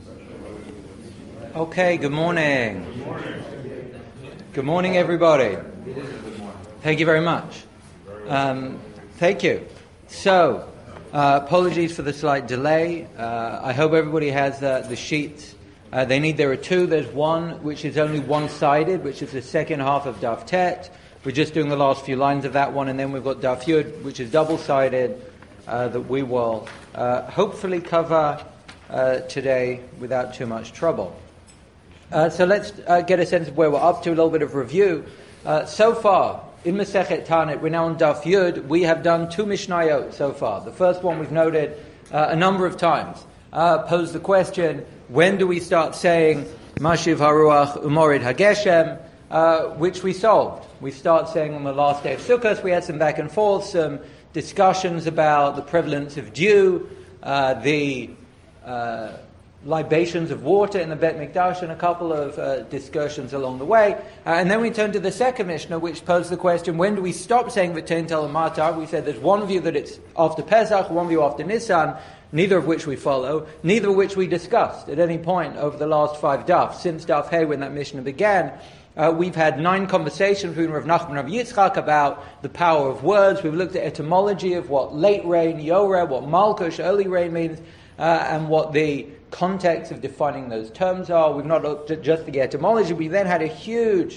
Okay, good morning. Good morning, everybody. Thank you very much. Thank you. So, apologies for the slight delay. I hope everybody has the sheets. There are two. There's one which is only one-sided, which is the second half of Daf Tet. We're just doing the last few lines of that one, and then we've got Daf Yud, which is double-sided, that we will hopefully cover today without too much trouble. So let's get a sense of where we're up to, a little bit of review. So far, in Masechet Tanit, we're now on Daf Yud. We have done two Mishnayot so far. The first one we've noted a number of times. Posed the question, when do we start saying Mashiv Haruach Umorid Hageshem, which we solved. We start saying on the last day of Sukkot. We had some back and forth, some discussions about the prevalence of dew, the libations of water in the Bet Mikdash, and a couple of discussions along the way. And then we turned to the second Mishnah, which posed the question, when do we stop saying V'tein tel matar? We said there's one view that it's after Pesach, one view after Nisan, neither of which we follow, neither of which we discussed at any point over the last 5 daf. Since Daf Hey, when that Mishnah began, we've had 9 conversations between Rav Nachman and Rav Yitzchak about the power of words. We've looked at etymology of what late rain, Yoreh, what Malkush, early rain means, and what the context of defining those terms are. We've not looked at just the etymology. We then had a huge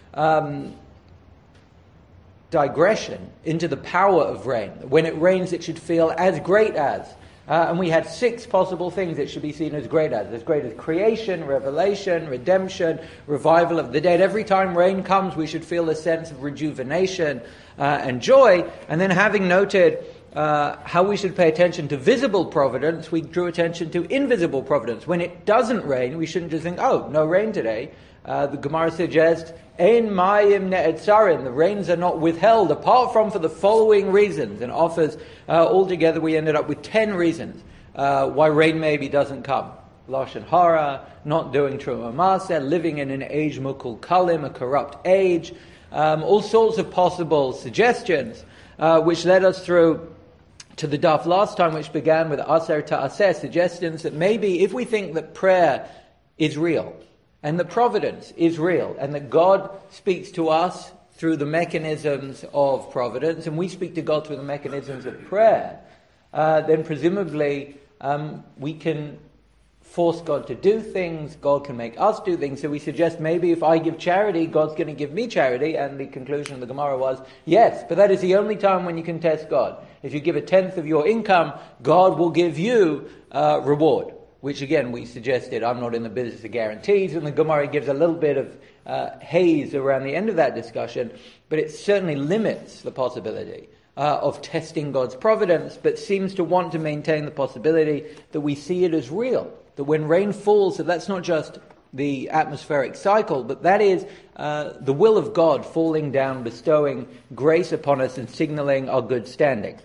digression into the power of rain. When it rains, it should feel as great as. And we had 6 possible things it should be seen as great as creation, revelation, redemption, revival of the dead. Every time rain comes, we should feel a sense of rejuvenation and joy. And then, having noted how we should pay attention to visible providence, we drew attention to invisible providence. When it doesn't rain, we shouldn't just think, oh, no rain today. The Gemara suggests, Ein mayim ne'etzarim, the rains are not withheld, apart from for the following reasons, and offers, altogether we ended up with 10 reasons why rain maybe doesn't come. Lashon hara, not doing truma maseh, living in an age mukul kalim, a corrupt age, all sorts of possible suggestions, which led us through to the daf last time, which began with aser ta'aseh, suggestions that maybe if we think that prayer is real, and that providence is real, and that God speaks to us through the mechanisms of providence, and we speak to God through the mechanisms of prayer, then presumably we can force God to do things, God can make us do things. So we suggest maybe if I give charity, God's going to give me charity, and the conclusion of the Gemara was, yes, but that is the only time when you can test God. If you give 1/10 of your income, God will give you reward. Which again, we suggested, I'm not in the business of guarantees, and the Gemara gives a little bit of haze around the end of that discussion, but it certainly limits the possibility of testing God's providence, but seems to want to maintain the possibility that we see it as real, that when rain falls, that that's not just the atmospheric cycle, but that is the will of God falling down, bestowing grace upon us and signaling our good standing.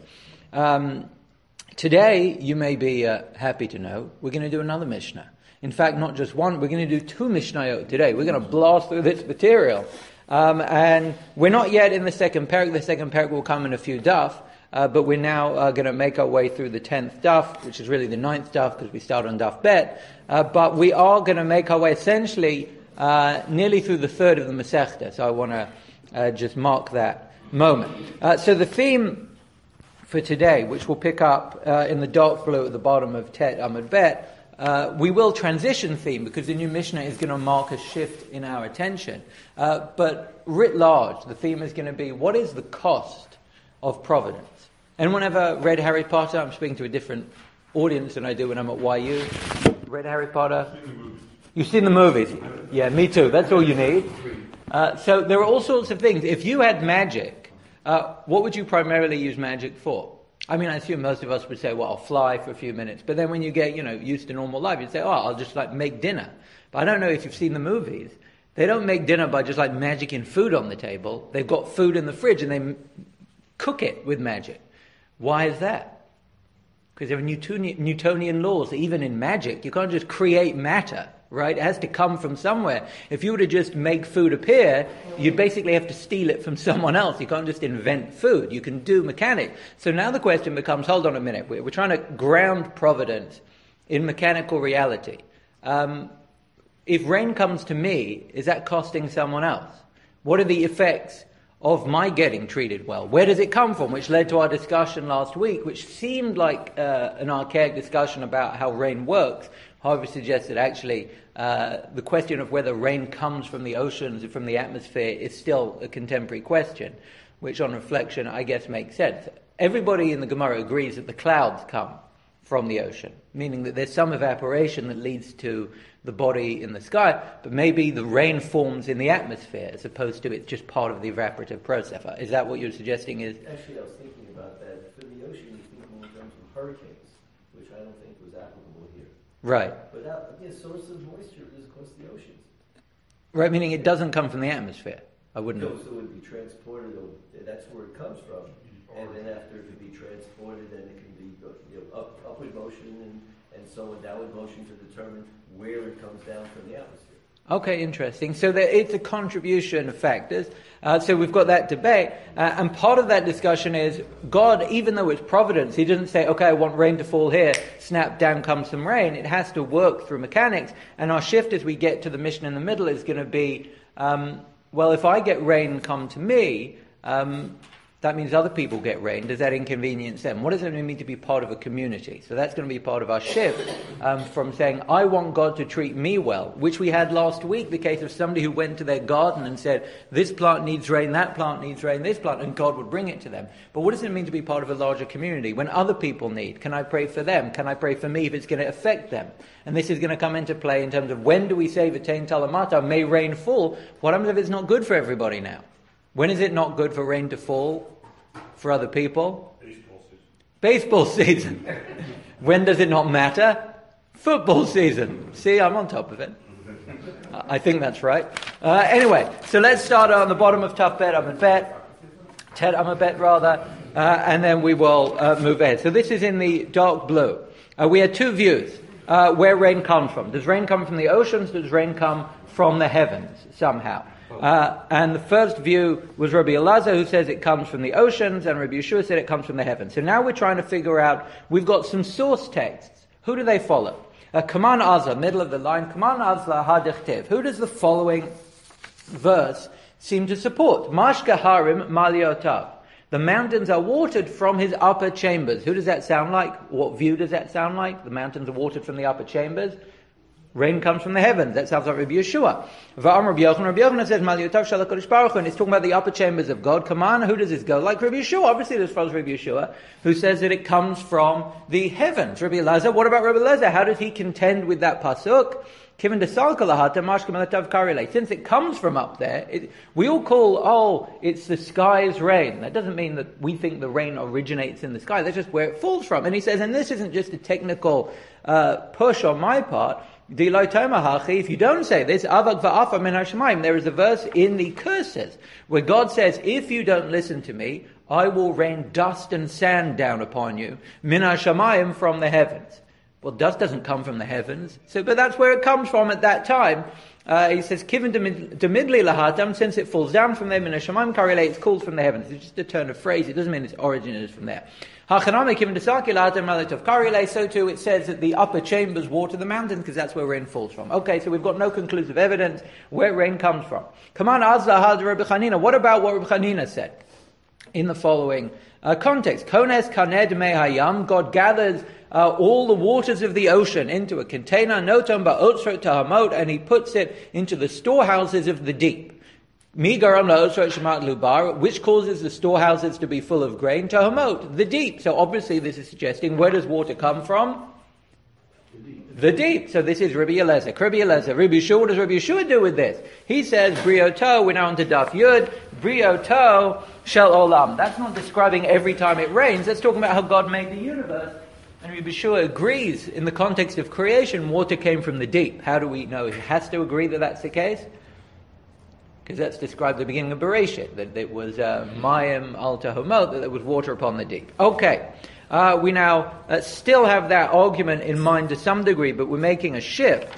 Today, you may be happy to know, we're going to do another Mishnah. In fact, not just one, we're going to do 2 Mishnayot today. We're going to blast through this material. And we're not yet in the second parak. The second parak will come in a few daf, but we're now going to make our way through the 10th daf, which is really the 9th daf, because we start on daf bet. But we are going to make our way essentially nearly through the 3rd of the Masechta. So I want to just mark that moment. So the theme for today, which we'll pick up in the dark blue at the bottom of Tet Amud Bet, we will transition theme because the new Mishnah is going to mark a shift in our attention. But writ large, the theme is going to be, what is the cost of providence? Anyone ever read Harry Potter? I'm speaking to a different audience than I do when I'm at YU. Read Harry Potter? You've seen the movies? Yeah, me too. That's all you need. So there are all sorts of things. If you had magic, what would you primarily use magic for? I mean, I assume most of us would say, well, I'll fly for a few minutes. But then when you get, used to normal life, you'd say, oh, I'll just make dinner. But I don't know if you've seen the movies. They don't make dinner by just magicking food on the table. They've got food in the fridge and they cook it with magic. Why is that? Because there are Newtonian laws. Even in magic, you can't just create matter. Right? It has to come from somewhere. If you were to just make food appear, you'd basically have to steal it from someone else. You can't just invent food. You can do mechanics. So now the question becomes, hold on a minute. We're trying to ground providence in mechanical reality. if rain comes to me, is that costing someone else? What are the effects of my getting treated well? Where does it come from? Which led to our discussion last week, which seemed like an archaic discussion about how rain works. However, suggested actually the question of whether rain comes from the oceans or from the atmosphere is still a contemporary question, which on reflection I guess makes sense. Everybody in the Gemara agrees that the clouds come from the ocean, meaning that there's some evaporation that leads to the body in the sky, but maybe the rain forms in the atmosphere as opposed to it's just part of the evaporative process. Is that what you're suggesting? Is Actually, I was thinking about that. For the ocean, you think more in terms of hurricanes, which I don't think was applicable here. Right. But source of moisture is, of course, the oceans. Right, meaning it doesn't come from the atmosphere. I wouldn't No, so it would be transported, that's where it comes from. And then after it can be transported, then it can be upward motion and so on, downward motion to determine where it comes down from the atmosphere. Okay, interesting. So it's a contribution of factors. So we've got that debate. And part of that discussion is God, even though it's providence, he doesn't say, okay, I want rain to fall here, snap, down comes some rain. It has to work through mechanics. And our shift as we get to the mission in the middle is going to be, well, if I get rain come to me, that means other people get rain. Does that inconvenience them? What does it mean to be part of a community? So that's going to be part of our shift from saying, I want God to treat me well, which we had last week, the case of somebody who went to their garden and said, this plant needs rain, that plant needs rain, this plant, and God would bring it to them. But what does it mean to be part of a larger community? When other people need, can I pray for them? Can I pray for me if it's going to affect them? And this is going to come into play in terms of when do we say, V'tein talamata, may rain fall? What happens if it's not good for everybody now? When is it not good for rain to fall for other people? Baseball season. When does it not matter? Football season. See, I'm on top of it. I think that's right. Anyway, so let's start on the bottom of Tav Bet Amud Bet. Tet Amud Bet, rather. And then we will move ahead. So this is in the dark blue. We had two views where rain comes from. Does rain come from the oceans? Does rain come from the heavens somehow? And the first view was Rabbi Elazar, who says it comes from the oceans, and Rabbi Yeshua said it comes from the heavens. So now we're trying to figure out, we've got some source texts. Who do they follow? Kaman Azla, middle of the line, Kaman Azla Hadihtev. Who does the following verse seem to support? Mashka Harim Maliotav. The mountains are watered from his upper chambers. Who does that sound like? What view does that sound like? The mountains are watered from the upper chambers. Rain comes from the heavens. That sounds like Rabbi Yeshua. Rabbi Yochanan says, Maliotav Shel HaKadosh Baruch Hu, and it's talking about the upper chambers of God. Come on, who does this go? Like Rabbi Yeshua. Obviously this follows Rabbi Yeshua, who says that it comes from the heavens. Rabbi Elazar, what about Rabbi Elazar? How does he contend with that pasuk? Since it comes from up there, we all call, it's the sky's rain. That doesn't mean that we think the rain originates in the sky. That's just where it falls from. And he says, and this isn't just a technical push on my part. If you don't say this, there is a verse in the curses where God says, if you don't listen to me, I will rain dust and sand down upon you, min hashamayim, from the heavens. Well, dust doesn't come from the heavens, but that's where it comes from at that time. He says, "Kiven demidli lahatam," since it falls down from them, min hashamayim karilei, it's called from the heavens. It's just a turn of phrase. It doesn't mean its origin is from there. So too it says that the upper chambers water the mountains because that's where rain falls from. Okay, so we've got no conclusive evidence where rain comes from. What about what Rabbi Chanina said in the following context? Kones kaned me hayam, God gathers all the waters of the ocean into a container, notam ba'otzrot tahamot, and he puts it into the storehouses of the deep. Which causes the storehouses to be full of grain? Tahamot, the deep. So obviously this is suggesting, where does water come from? The deep. So this is Rabbi Elazar. Rabbi Yeshua, what does Rabbi Yeshua do with this? He says, Brioto, we're now on to Daf Yud, Brioto Shel Olam. That's not describing every time it rains, that's talking about how God made the universe. And Rabbi Yeshua agrees, in the context of creation, water came from the deep. How do we know? He has to agree that that's the case? Because that's described at the beginning of Bereshit, that it was Mayim al Tahomot, that there was water upon the deep. Okay, we now still have that argument in mind to some degree, but we're making a shift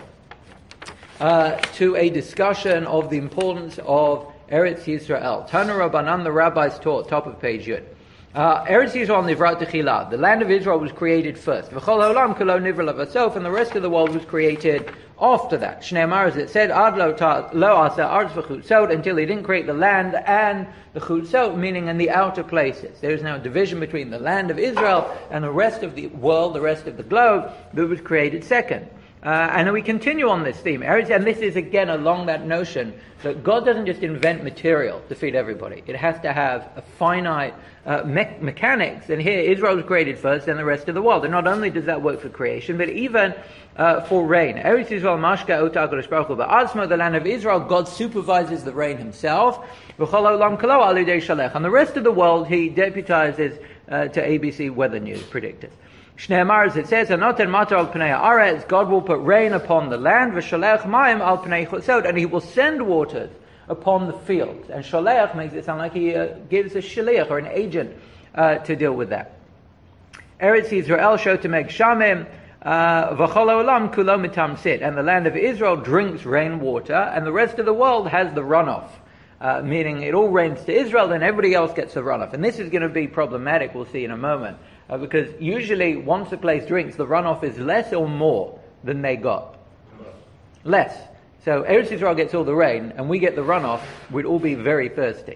to a discussion of the importance of Eretz Yisrael. Tanu Rabbanan, the rabbis taught, top of page Yud. Eretz Yisrael nivrat techila. The land of Israel was created first. V'chol ha'olam kulo nivra levasof, and the rest of the world was created after that. Shneimar, as it said, ad lo asa arz v'chutzot, until he didn't create the land and the chutzot, meaning in the outer places. There is now a division between the land of Israel and the rest of the world, the rest of the globe, that was created second. And we continue on this theme. And this is again along that notion that God doesn't just invent material to feed everybody. It has to have a finite mechanics. And here Israel was created first, then the rest of the world. And not only does that work for creation, but even for rain. Eretz Yisrael mashka ota HaKadosh Baruch Hu ba'atzmo, the land of Israel, God supervises the rain himself. V'chol ha'olam kolo al yidei shalech. And the rest of the world he deputizes to ABC Weather News predictors. Shneimar, as it says, "Anoten matar al pnei haaretz." God will put rain upon the land, v'shalech mayim al pnei chutzot, and He will send waters upon the fields. And shalech makes it sound like He gives a shaliach or an agent to deal with that. Eretz Yisrael shotameg shamim, v'chol ha'olam kulo mitamsit, and the land of Israel drinks rainwater, and the rest of the world has the runoff. Meaning it all rains to Israel, then everybody else gets the runoff. And this is going to be problematic, we'll see in a moment. Because usually once a place drinks, the runoff is less or more than they got. Less. So Eretz Yisrael gets all the rain, and we get the runoff, we'd all be very thirsty.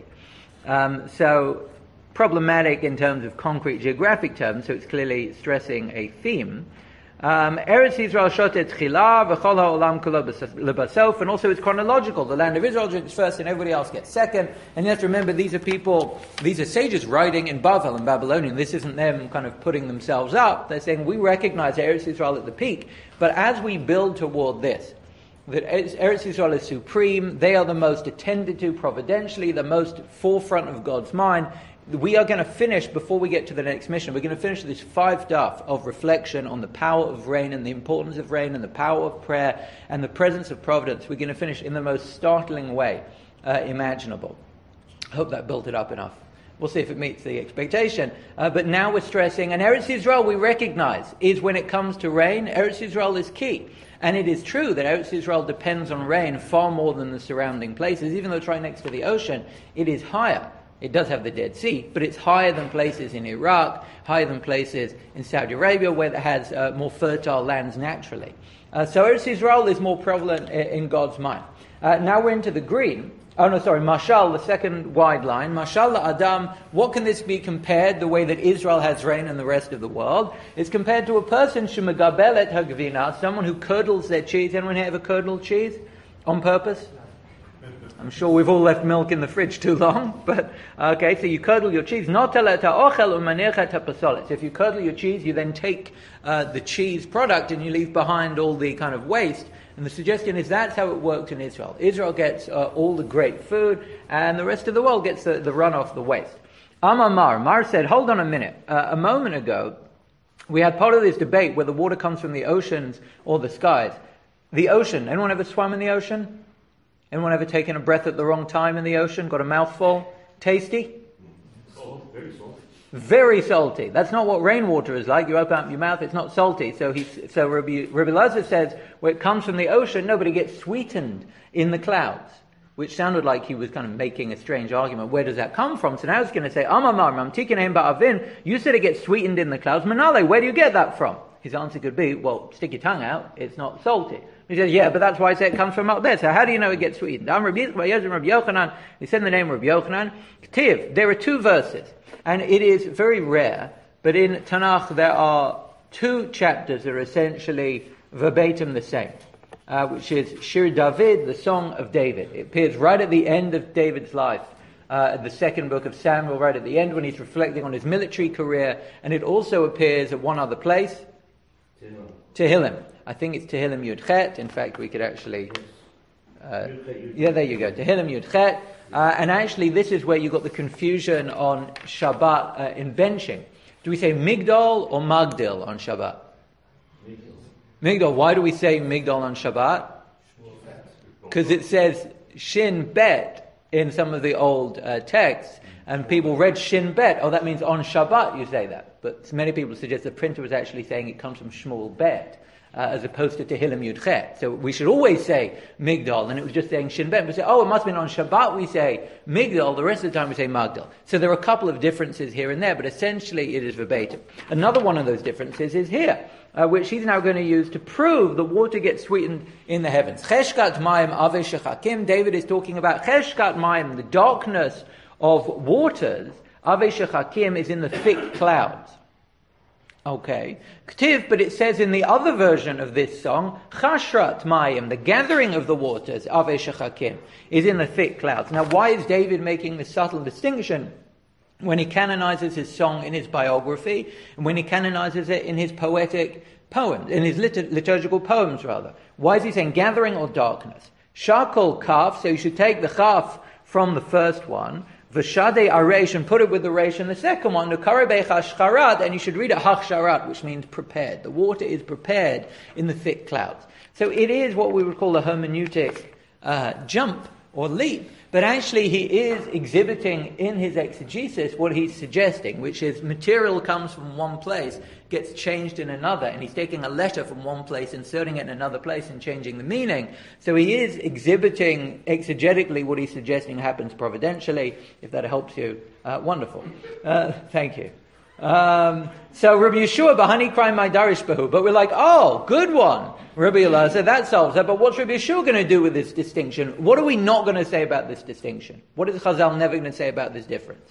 So problematic in terms of concrete geographic terms, so it's clearly stressing a theme. Eretz Yisrael shotet tchila, v'chol ha'olam kulo lebasof, and also it's chronological. The land of Israel drinks first and everybody else gets second. And you have to remember, these are sages writing in Bavel and Babylonian. This isn't them kind of putting themselves up. They're saying, we recognize Eretz Yisrael at the peak, but as we build toward this, that Eretz Yisrael is supreme, they are the most attended to providentially, the most forefront of God's mind. We are going to finish, before we get to the next mission, we're going to finish this 5 daf of reflection on the power of rain and the importance of rain and the power of prayer and the presence of providence. We're going to finish in the most startling way imaginable. I hope that built it up enough. We'll see if it meets the expectation. But now we're stressing, and Eretz Yisrael we recognize is, when it comes to rain, Eretz Yisrael is key. And it is true that Eretz Yisrael depends on rain far more than the surrounding places. Even though it's right next to the ocean, it is higher. It does have the Dead Sea, but it's higher than places in Iraq, higher than places in Saudi Arabia, where it has more fertile lands naturally. So Eretz Yisrael is more prevalent in God's mind. Now we're into the green. Mashal, the second wide line. Mashal Adam, what can this be compared, the way that Israel has rain and the rest of the world? It's compared to a person, Shemagabelet Hagvina, someone who curdles their cheese. Anyone here ever curdled cheese on purpose? I'm sure we've all left milk in the fridge too long, but okay, so you curdle your cheese. So if you curdle your cheese, you then take the cheese product and you leave behind all the kind of waste. And the suggestion is that's how it worked in Israel. Israel gets all the great food, and the rest of the world gets the runoff, the waste. Mar said, hold on a minute. A moment ago, we had part of this debate whether water comes from the oceans or the skies. The ocean, anyone ever swam in the ocean? Anyone ever taken a breath at the wrong time in the ocean? Got a mouthful? Tasty? Salt, very salty. Very salty. That's not what rainwater is like. You open up your mouth, it's not salty. So Rabbi Elazar says, where it comes from the ocean, nobody gets sweetened in the clouds. Which sounded like he was kind of making a strange argument. Where does that come from? So now he's going to say, Amamar, Mamtikin Ba'avin, you said it gets sweetened in the clouds. Manale, where do you get that from? His answer could be, well, stick your tongue out, it's not salty. He says, yeah, but that's why I say it comes from up there. So how do you know it gets sweetened? He said in the name of Rabbi Yochanan, Ktiv, there are 2 verses. And it is very rare, but in Tanakh there are 2 chapters that are essentially verbatim the same. Which is Shir David, the Song of David. It appears right at the end of David's life. The second book of Samuel, right at the end when he's reflecting on his military career. And it also appears at one other place. Tehillim. I think it's Tehillim Yud Chet. In fact, we could actually... yeah, there you go. Tehillim Yud Chet. And actually, this is where you got the confusion on Shabbat in benching. Do we say Migdal or Magdil on Shabbat? Migdal. Why do we say Migdal on Shabbat? Because it says Shin Bet in some of the old texts. And people read Shin Bet. Oh, that means on Shabbat you say that. But many people suggest the printer was actually saying it comes from Shmuel Bet. as opposed to Tehillim Yud Chet. So we should always say Migdal, and it was just saying Shin Bet. We say, it must have been on Shabbat we say Migdal, the rest of the time we say Magdal. So there are a couple of differences here and there, but essentially it is verbatim. Another one of those differences is here, which he's now going to use to prove the water gets sweetened in the heavens. Cheshkat Mayim Ave Shechakim. David is talking about Cheshkat Mayim, the darkness of waters. Ave Shechakim is in the thick clouds. Okay. K'tiv, but it says in the other version of this song, Chashrat Mayim, the gathering of the waters, Ave Shechakim, is in the thick clouds. Now, why is David making this subtle distinction when he canonizes his song in his biography, and when he canonizes it in his poetic poems, in his liturgical poems, rather? Why is he saying gathering or darkness? Shakol Kaf, so you should take the Chaf from the first one, V'shadei aresh, and put it with the resh in the second one, Nukarabei chashcharat, and you should read it hachsharat, which means prepared. The water is prepared in the thick clouds. So it is what we would call a hermeneutic jump or leap. But actually he is exhibiting in his exegesis what he's suggesting, which is material comes from one place, gets changed in another, and he's taking a letter from one place, inserting it in another place and changing the meaning. So he is exhibiting exegetically what he's suggesting happens providentially. If that helps you, wonderful. Thank you. So Rabbi Yeshua, Bahani crying my Darish Bahu, but we're like, good one. Rabbi Elazar, that solves that. But what's Rabbi Yeshua going to do with this distinction? What are we not going to say about this distinction? What is Chazal never going to say about this difference?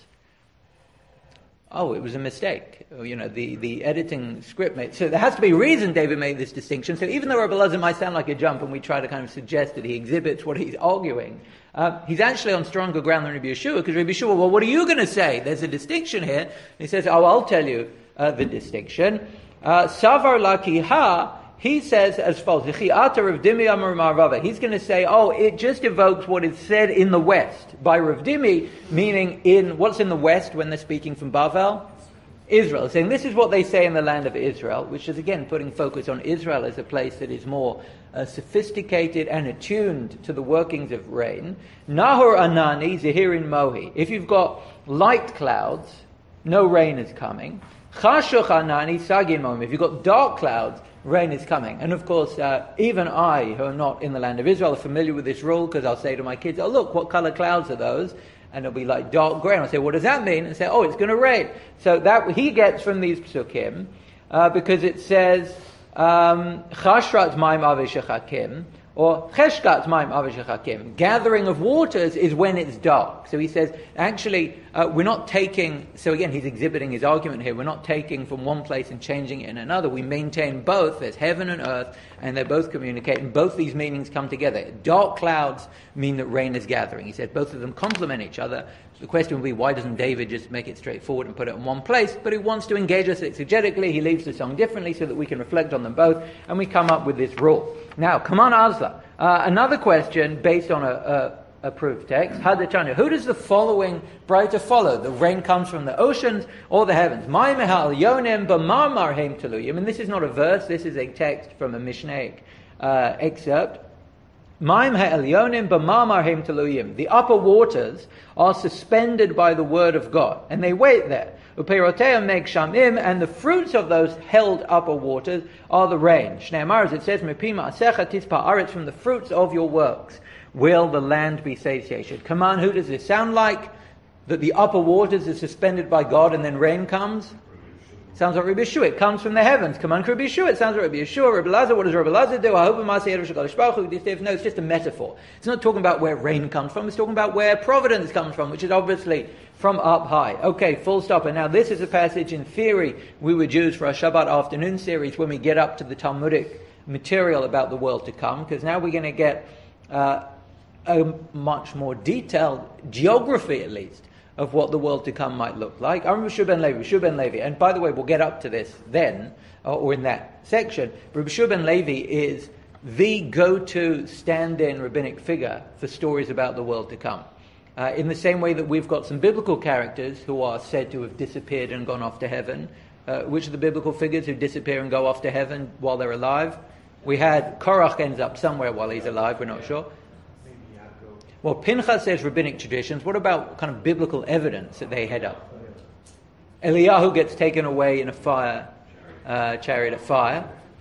It was a mistake. The editing script made. So there has to be a reason David made this distinction. So even though Rabbi Elazar might sound like a jump, and we try to kind of suggest that he exhibits what he's arguing, he's actually on stronger ground than Rabbi Yeshua, because Rabbi Yeshua, what are you going to say? There's a distinction here. And he says, I'll tell you the distinction. Savar lakiha, he says as follows, he's going to say, it just evokes what is said in the West by Rav Dimi, meaning what's in the West when they're speaking from Bavel? Israel. Saying this is what they say in the land of Israel, which is again putting focus on Israel as a place that is more sophisticated and attuned to the workings of rain. Nahor Anani, Zahirin Mohi. If you've got light clouds, no rain is coming. Chashuch Anani, Sagin Mohi. If you've got dark clouds, rain is coming. And of course, even I, who am not in the land of Israel, are familiar with this rule, because I'll say to my kids, look, what color clouds are those? And it'll be like dark grey. And I'll say, what does that mean? And say, it's going to rain. So that he gets from these psukim, because it says, Chashrat Maim Aveshechakim, or Cheshkat Maim Aveshechakim. Gathering of waters is when it's dark. So he says, actually, we're not taking, so again, he's exhibiting his argument here, we're not taking from one place and changing it in another. We maintain both. There's heaven and earth, and they both communicate, and both these meanings come together. Dark clouds mean that rain is gathering. He said both of them complement each other. So the question would be, why doesn't David just make it straightforward and put it in one place? But he wants to engage us exegetically. He leaves the song differently so that we can reflect on them both, and we come up with this rule. Now, come on, Azla. Another question based on a proof text. Hadachanya. Who does the following brighter follow? The rain comes from the oceans or the heavens. My mehal yonim b'marmar heim teluyim. And this is not a verse. This is a text from a Mishnaic excerpt. My mehal yonim b'marmar heim teluyim. The upper waters are suspended by the word of God, and they wait there. Uperoteim meg shamim, and the fruits of those held upper waters are the rain. Shnei Amar, as it says, mepima asecha tispa aretz, from the fruits of your works will the land be satiated. Come on, who does this sound like? That the upper waters are suspended by God and then rain comes? Sounds like Rabbi Yeshua. It comes from the heavens. Come on, Rabbi Yeshua. It sounds like Rabbi Yeshua. Rabbi Elazar, what does Rabbi Elazar do? No, it's just a metaphor. It's not talking about where rain comes from. It's talking about where providence comes from, which is obviously from up high. Okay, full stop. And now this is a passage, in theory, we would use for our Shabbat afternoon series when we get up to the Talmudic material about the world to come, because now we're going to get a much more detailed geography, at least, of what the world to come might look like. I'm Rabbi Shua ben Levi. And by the way, we'll get up to this then, or in that section. Rabbi Shua ben Levi is the go-to stand-in rabbinic figure for stories about the world to come. In the same way that we've got some biblical characters who are said to have disappeared and gone off to heaven. Which are the biblical figures who disappear and go off to heaven while they're alive? We had Korach ends up somewhere while he's alive, we're not sure. Well, Pinchas says rabbinic traditions. What about kind of biblical evidence that they head up? Eliyahu gets taken away in a fire, chariot of fire.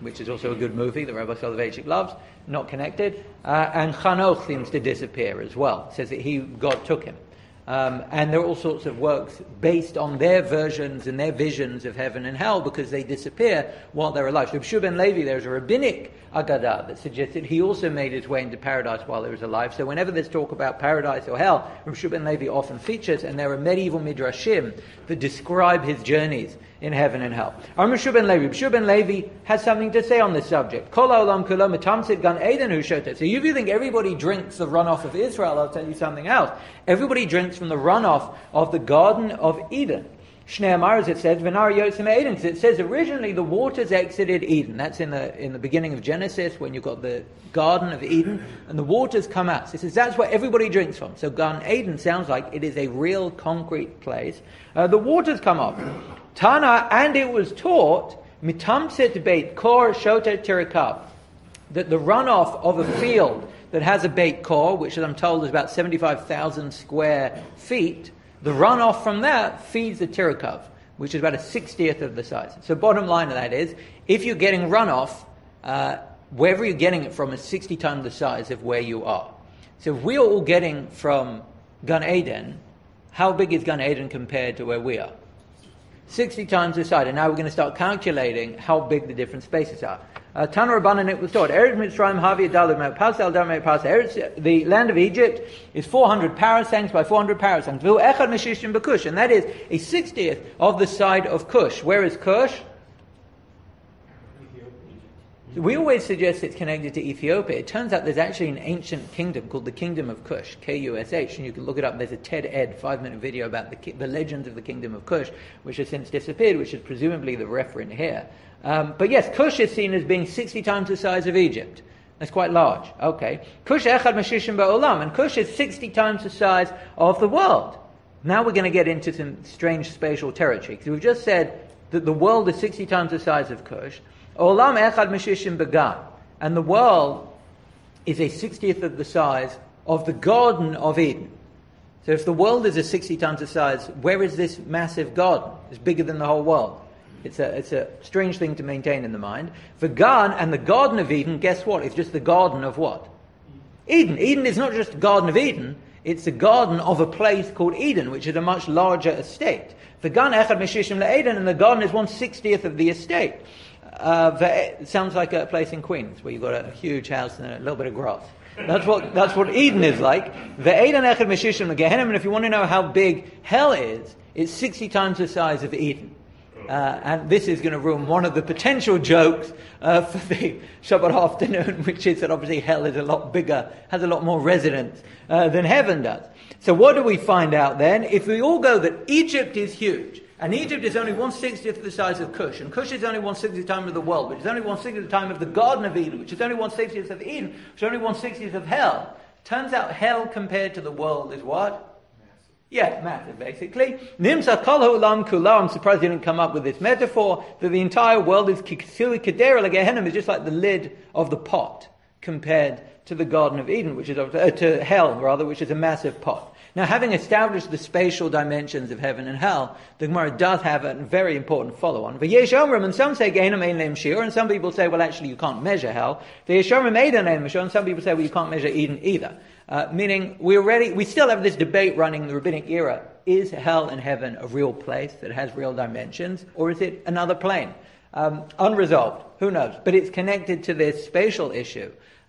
which is also a good movie that Rabbi Soloveitchik loves, not connected. And Chanoch seems to disappear as well. It says that God took him. And there are all sorts of works based on their versions and their visions of heaven and hell because they disappear while they're alive. So Reb Shua ben Levi, there's a rabbinic Agadah that suggested he also made his way into paradise while he was alive. So whenever there's talk about paradise or hell, Reb Shua ben Levi often features, and there are medieval midrashim that describe his journeys in heaven and hell. Reb Shua ben Levi. Reb Shua ben Levi has something to say on this subject. Kol ha'olam kulo mitamtzit gan Eden hu shoteh. So if you think everybody drinks the runoff of Israel, I'll tell you something else. Everybody drinks from the runoff of the Garden of Eden. Shnei Amar, as it says, V'nar yotzim Eden. It says originally the waters exited Eden. That's in the beginning of Genesis when you've got the Garden of Eden and the waters come out. So it says that's where everybody drinks from. So Gan Eden sounds like it is a real concrete place. The waters come up. Tana, and it was taught, mitamtzit beit kor shotet tirikav, that the runoff of a field that has a beit kor, which as I'm told is about 75,000 square feet, the runoff from that feeds the tirikav, which is about a 60th of the size. So bottom line of that is, if you're getting runoff, wherever you're getting it from is 60 times the size of where you are. So if we are all getting from Gan Eden, how big is Gan Eden compared to where we are? 60 times the size. And now we're going to start calculating how big the different spaces are. Tana Rabbanan, it was taught, Eretz Mitzrayim Havi Adalu Me'at Parsa Al Dar Me'at Parsa. The land of Egypt is 400 parasangs by 400 parasangs. V'hu echad meshishim b'Kush, and that is a 60th of the side of Kush. Where is Kush? We always suggest it's connected to Ethiopia. It turns out there's actually an ancient kingdom called the Kingdom of Kush, Kush, and you can look it up. There's a TED Ed 5-minute video about the legends of the Kingdom of Kush, which has since disappeared, which is presumably the referent here. But yes, Kush is seen as being 60 times the size of Egypt. That's quite large. Okay. Kush echad meshishim ba'olam, and Kush is 60 times the size of the world. Now we're going to get into some strange spatial territory, because we've just said that the world is 60 times the size of Kush. Olam echad meshishim began, and the world is a 60th of the size of the Garden of Eden. So if the world is a 60 times the size, where is this massive garden? It's bigger than the whole world. It's a strange thing to maintain in the mind. The Gan and the Garden of Eden, guess what? It's just the garden of what? Eden. Eden is not just the Garden of Eden, it's the garden of a place called Eden, which is a much larger estate. The Gan echad meshishim le'Eden, and the garden is 1/60th of the estate. It sounds like a place in Queens where you've got a huge house and a little bit of grass. That's what Eden is like. Ve'edan echad meshishim le'Gehenna, and if you want to know how big hell is, it's 60 times the size of Eden. And this is going to ruin one of the potential jokes for the Shabbat afternoon, which is that obviously hell is a lot bigger, has a lot more residents than heaven does. So what do we find out then? If we all go that Egypt is huge, and Egypt is only 1/60th the size of Kush, and Kush is only 1/60th the time of the world, which is only 1/60th the time of the Garden of Eden, which is only 1/60th of Eden, which is only 1/60th of hell. Turns out hell compared to the world is what? Yeah, massive, basically. Nimsa kol ha'olam kula. I'm surprised you didn't come up with this metaphor, that the entire world is kisui kedera legehenim, is just like the lid of the pot compared to the Garden of Eden, which is to hell rather, which is a massive pot. Now, having established the spatial dimensions of heaven and hell, the Gemara does have a very important follow-on. V'yesh omrim, and some say gehenim ein lehem shiur, and some people say, well, actually, you can't measure hell. V'yesh omrim eden ein shiur, and some people say, well, you can't measure Eden either. Meaning, we still have this debate running in the rabbinic era. Is hell and heaven a real place that has real dimensions, or is it another plane? Unresolved. Who knows? But it's connected to this spatial issue.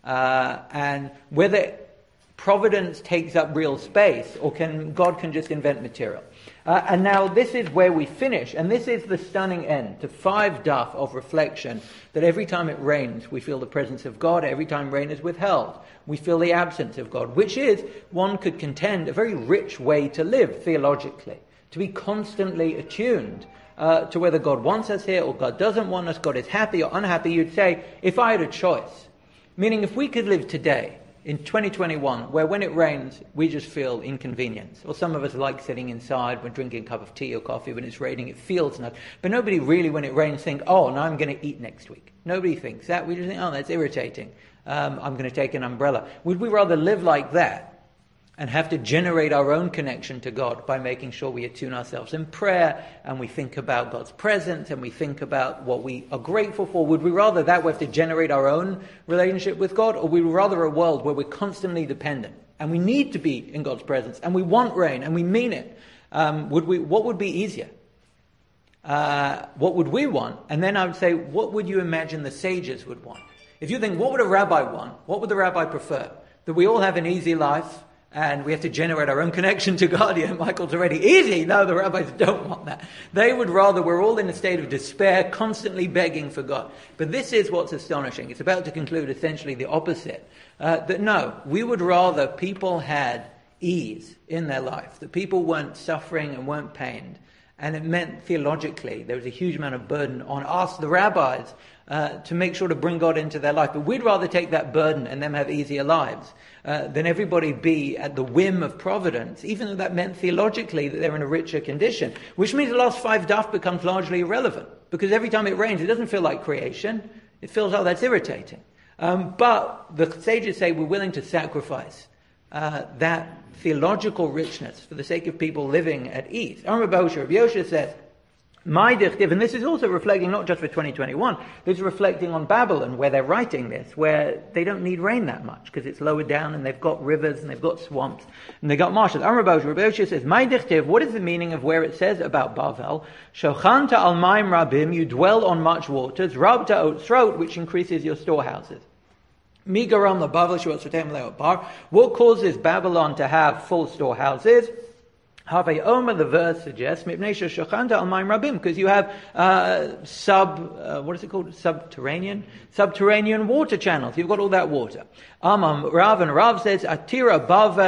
And whether providence takes up real space, or God can just invent material. And now this is where we finish, and this is the stunning end to 5 daf of reflection, that every time it rains we feel the presence of God, every time rain is withheld we feel the absence of God, which is, one could contend, a very rich way to live theologically, to be constantly attuned to whether God wants us here or God doesn't want us, God is happy or unhappy. You'd say, if I had a choice, meaning if we could live today in 2021, where when it rains, we just feel inconvenience. Or some of us like sitting inside when drinking a cup of tea or coffee. When it's raining, it feels nice. But nobody really, when it rains, think, oh, now I'm going to eat next week. Nobody thinks that. We just think, oh, that's irritating. I'm going to take an umbrella. Would we rather live like that? and have to generate our own connection to God by making sure we attune ourselves in prayer and we think about God's presence and we think about what we are grateful for? Would we rather that we have to generate our own relationship with God, or would we rather a world where we're constantly dependent and we need to be in God's presence and we want rain and we mean it? What would be easier? What would we want? And then I would say, what would you imagine the sages would want? If you think, what would a rabbi want? What would the rabbi prefer? That we all have an easy life and we have to generate our own connection to God? Yeah, Michael's already easy. No, the rabbis don't want that. They would rather we're all in a state of despair, constantly begging for God. But this is what's astonishing. It's about to conclude essentially the opposite. That no, we would rather people had ease in their life, that people weren't suffering and weren't pained. And it meant theologically there was a huge amount of burden on us, the rabbis, to make sure to bring God into their life. But we'd rather take that burden and them have easier lives than everybody be at the whim of providence, even though that meant theologically that they're in a richer condition. Which means the last 5 daf becomes largely irrelevant, because every time it rains, it doesn't feel like creation. It feels, oh, that's irritating. But the sages say we're willing to sacrifice that theological richness for the sake of people living at ease. Rabbi Yosha says, my dichtiv, and this is also reflecting not just for 2021, this is reflecting on Babylon, where they're writing this, where they don't need rain that much, because it's lower down, and they've got rivers, and they've got swamps, and they've got marshes. Rabbi Yosha says, my dichtiv, what is the meaning of where it says about Bavel? Shochanta al maim rabim, you dwell on much waters, rabta otzrot, which increases your storehouses. What causes Babylon to have full storehouses? Omer, the verse suggests, because you have subterranean water channels. You've got all that water. Rav says, Atira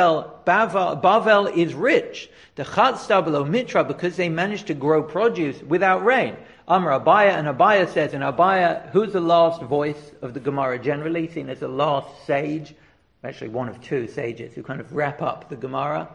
Bavel is rich. The Chatztabelo Mitra, because they managed to grow produce without rain. Amar Abaya, and Abaya says, and Abaya, who's the last voice of the Gemara generally, seen as the last sage, actually one of 2 sages who kind of wrap up the Gemara?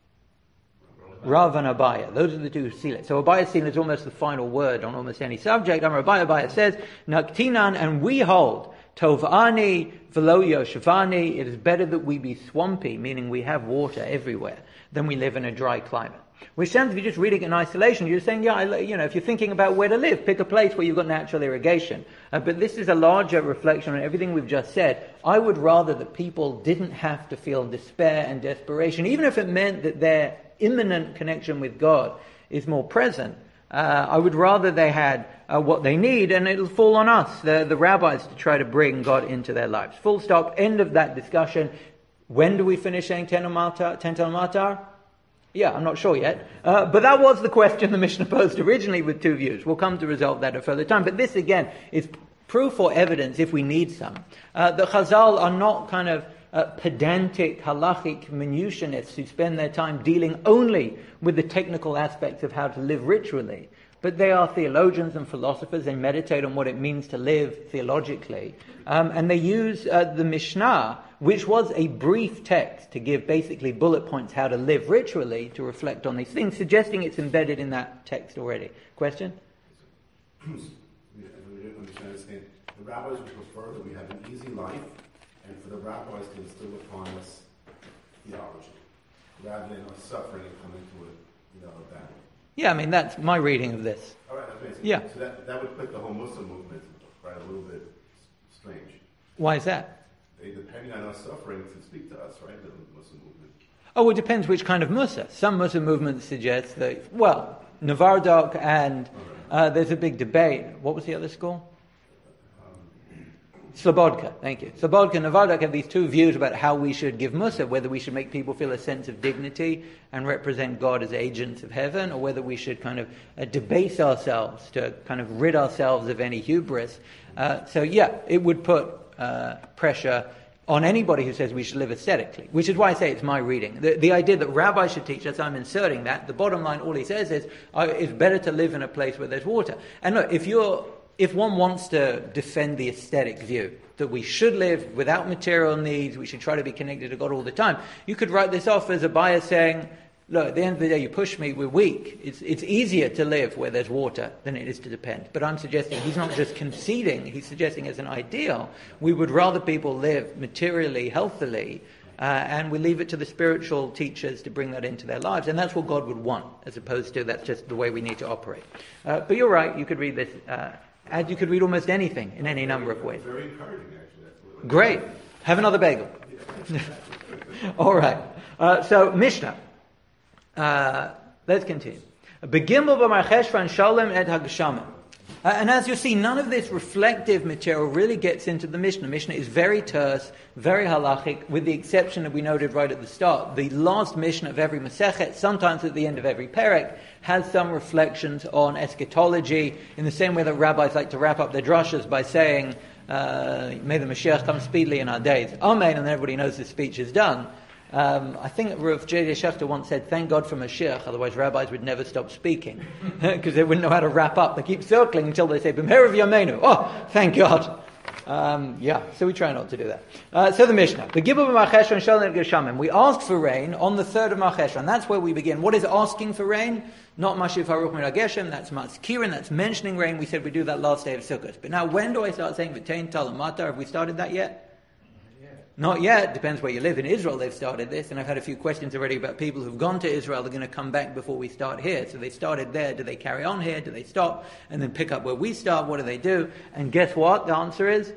Rav and Abaya. Those are the 2 who seal it. So Abaya is seen as almost the final word on almost any subject. Amar Abaya says, Naktinan, and we hold, Tovani velo yoshvani, it is better that we be swampy, meaning we have water everywhere, than we live in a dry climate. Which sounds, if you're just reading it in isolation, you're saying, if you're thinking about where to live, pick a place where you've got natural irrigation. But this is a larger reflection on everything we've just said. I would rather that people didn't have to feel despair and desperation, even if it meant that their imminent connection with God is more present. I would rather they had what they need, and it'll fall on us, the rabbis, to try to bring God into their lives. Full stop, end of that discussion. When do we finish saying Ten Matar? Yeah, I'm not sure yet. But that was the question the Mishnah posed originally with 2 views. We'll come to resolve that at a further time. But this, again, is proof or evidence, if we need some, that Chazal are not kind of pedantic, halachic minutianists who spend their time dealing only with the technical aspects of how to live ritually. But they are theologians and philosophers. They meditate on what it means to live theologically. And they use the Mishnah, which was a brief text to give basically bullet points how to live ritually, to reflect on these things, suggesting it's embedded in that text already. Question? We didn't understand this thing. The rabbis would prefer that we have an easy life, and for the rabbis to instill upon us theology, rather than us suffering and coming to a battle. Yeah, I mean, that's my reading of this. All right, that's amazing. Yeah. So that would put the whole Muslim movement, right, a little bit strange. Why is that? They depend on us suffering to speak to us, right, the Muslim movement. Oh, well, it depends which kind of Musa. Some Muslim movements suggest that, Novardok and there's a big debate. What was the other school? Slobodka, thank you. Slobodka and Novardok have these 2 views about how we should give Musa, whether we should make people feel a sense of dignity and represent God as agents of heaven, or whether we should kind of debase ourselves to kind of rid ourselves of any hubris. It would put pressure on anybody who says we should live ascetically, which is why I say it's my reading. The idea that rabbis should teach us, I'm inserting that. The bottom line, all he says is, it's better to live in a place where there's water. And look, if one wants to defend the aesthetic view, that we should live without material needs, we should try to be connected to God all the time, you could write this off as a bias saying, look, at the end of the day, you push me, we're weak. It's easier to live where there's water than it is to depend. But I'm suggesting he's not just conceding, he's suggesting as an ideal, we would rather people live materially, healthily, and we leave it to the spiritual teachers to bring that into their lives. And that's what God would want, as opposed to that's just the way we need to operate. But you're right, you could read this, as you could read almost anything in any number of ways. Very encouraging, actually. Great. Have another bagel. All right. So, Mishnah. Let's continue. Begimel b'marcheshvan shalem et hageshamim. And as you see, none of this reflective material really gets into the Mishnah. Mishnah is very terse, very halachic, with the exception that we noted right at the start. The last Mishnah of every Masechet, sometimes at the end of every Perek, has some reflections on eschatology, in the same way that rabbis like to wrap up their drashas by saying, may the Mashiach come speedily in our days. Amen, and everybody knows the speech is done. I think Rav J.D. Schechter once said, thank God for Mashiach, otherwise rabbis would never stop speaking, because they wouldn't know how to wrap up. They keep circling until they say, B'meherav Yameinu. Oh, thank God. So we try not to do that. So the Mishnah. We ask for rain on the 3rd of Marcheshvan. That's where we begin. What is asking for rain? Not Mashiv Haruch Min HaGeshem, that's Matzkirin, that's mentioning rain. We said we do that last day of Sukkot. But now when do I start saying V'tein Tal Matar? Have we started that yet? Not yet. Depends where you live. In Israel they've started this, and I've had a few questions already about people who've gone to Israel. They're going to come back before we start here. So they started there. Do they carry on here? Do they stop and then pick up where we start? What do they do? And guess what? The answer is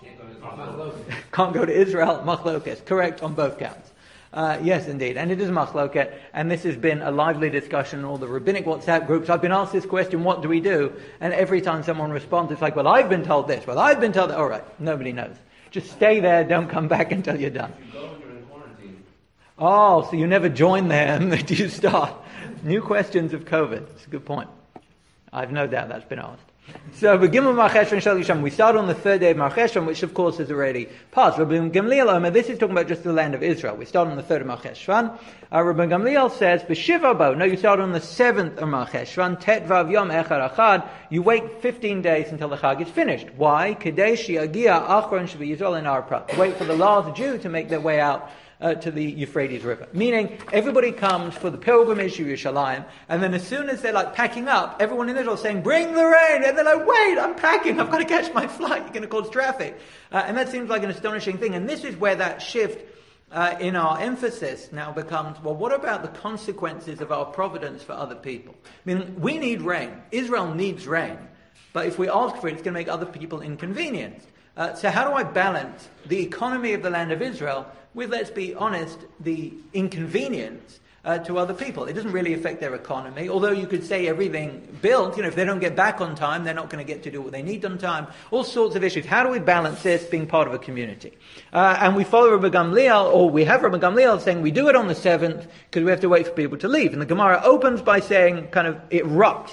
can't go to Israel. Machloket. Correct on both counts. Yes, indeed. And it is machloket. And this has been a lively discussion in all the rabbinic WhatsApp groups. I've been asked this question, what do we do? And every time someone responds, it's like, well, I've been told this. Well, I've been told that. All right. Nobody knows. Just stay there, don't come back until you're done. You go when you're in quarantine. Oh, so you never join them, do you start? New questions of COVID. It's a good point. I've no doubt that's been asked. So, we start on the 3rd day of Marcheshvan, which of course is already passed. Rabbi Gamliel Omer, this is talking about just the land of Israel. We start on the 3rd of Marcheshvan. Rabbi Gamliel says, B'shiva bo, no, you start on the 7th of Marcheshvan, Tet Vav Yom Echad Achad, you wait 15 days until the Chag is finished. Why? Kadesh Yagia Achron Shvi Yisrael in Arpa. Wait for the last Jew to make their way out to the Euphrates River. Meaning, everybody comes for the pilgrimage to Yerushalayim, and then as soon as they're like packing up, everyone in Israel is saying, bring the rain! And they're like, wait, I'm packing, I've got to catch my flight, you're going to cause traffic. And that seems like an astonishing thing. And this is where that shift in our emphasis now becomes, well, what about the consequences of our providence for other people? I mean, we need rain. Israel needs rain. But if we ask for it, it's going to make other people inconvenienced. So how do I balance the economy of the land of Israel with, let's be honest, the inconvenience to other people? It doesn't really affect their economy, although you could say everything built, if they don't get back on time, they're not going to get to do what they need on time. All sorts of issues. How do we balance this being part of a community? And we follow Rabbi Gamliel, or we have Rabbi Gamliel saying we do it on the 7th because we have to wait for people to leave. And the Gemara opens by saying, kind of, it erupts.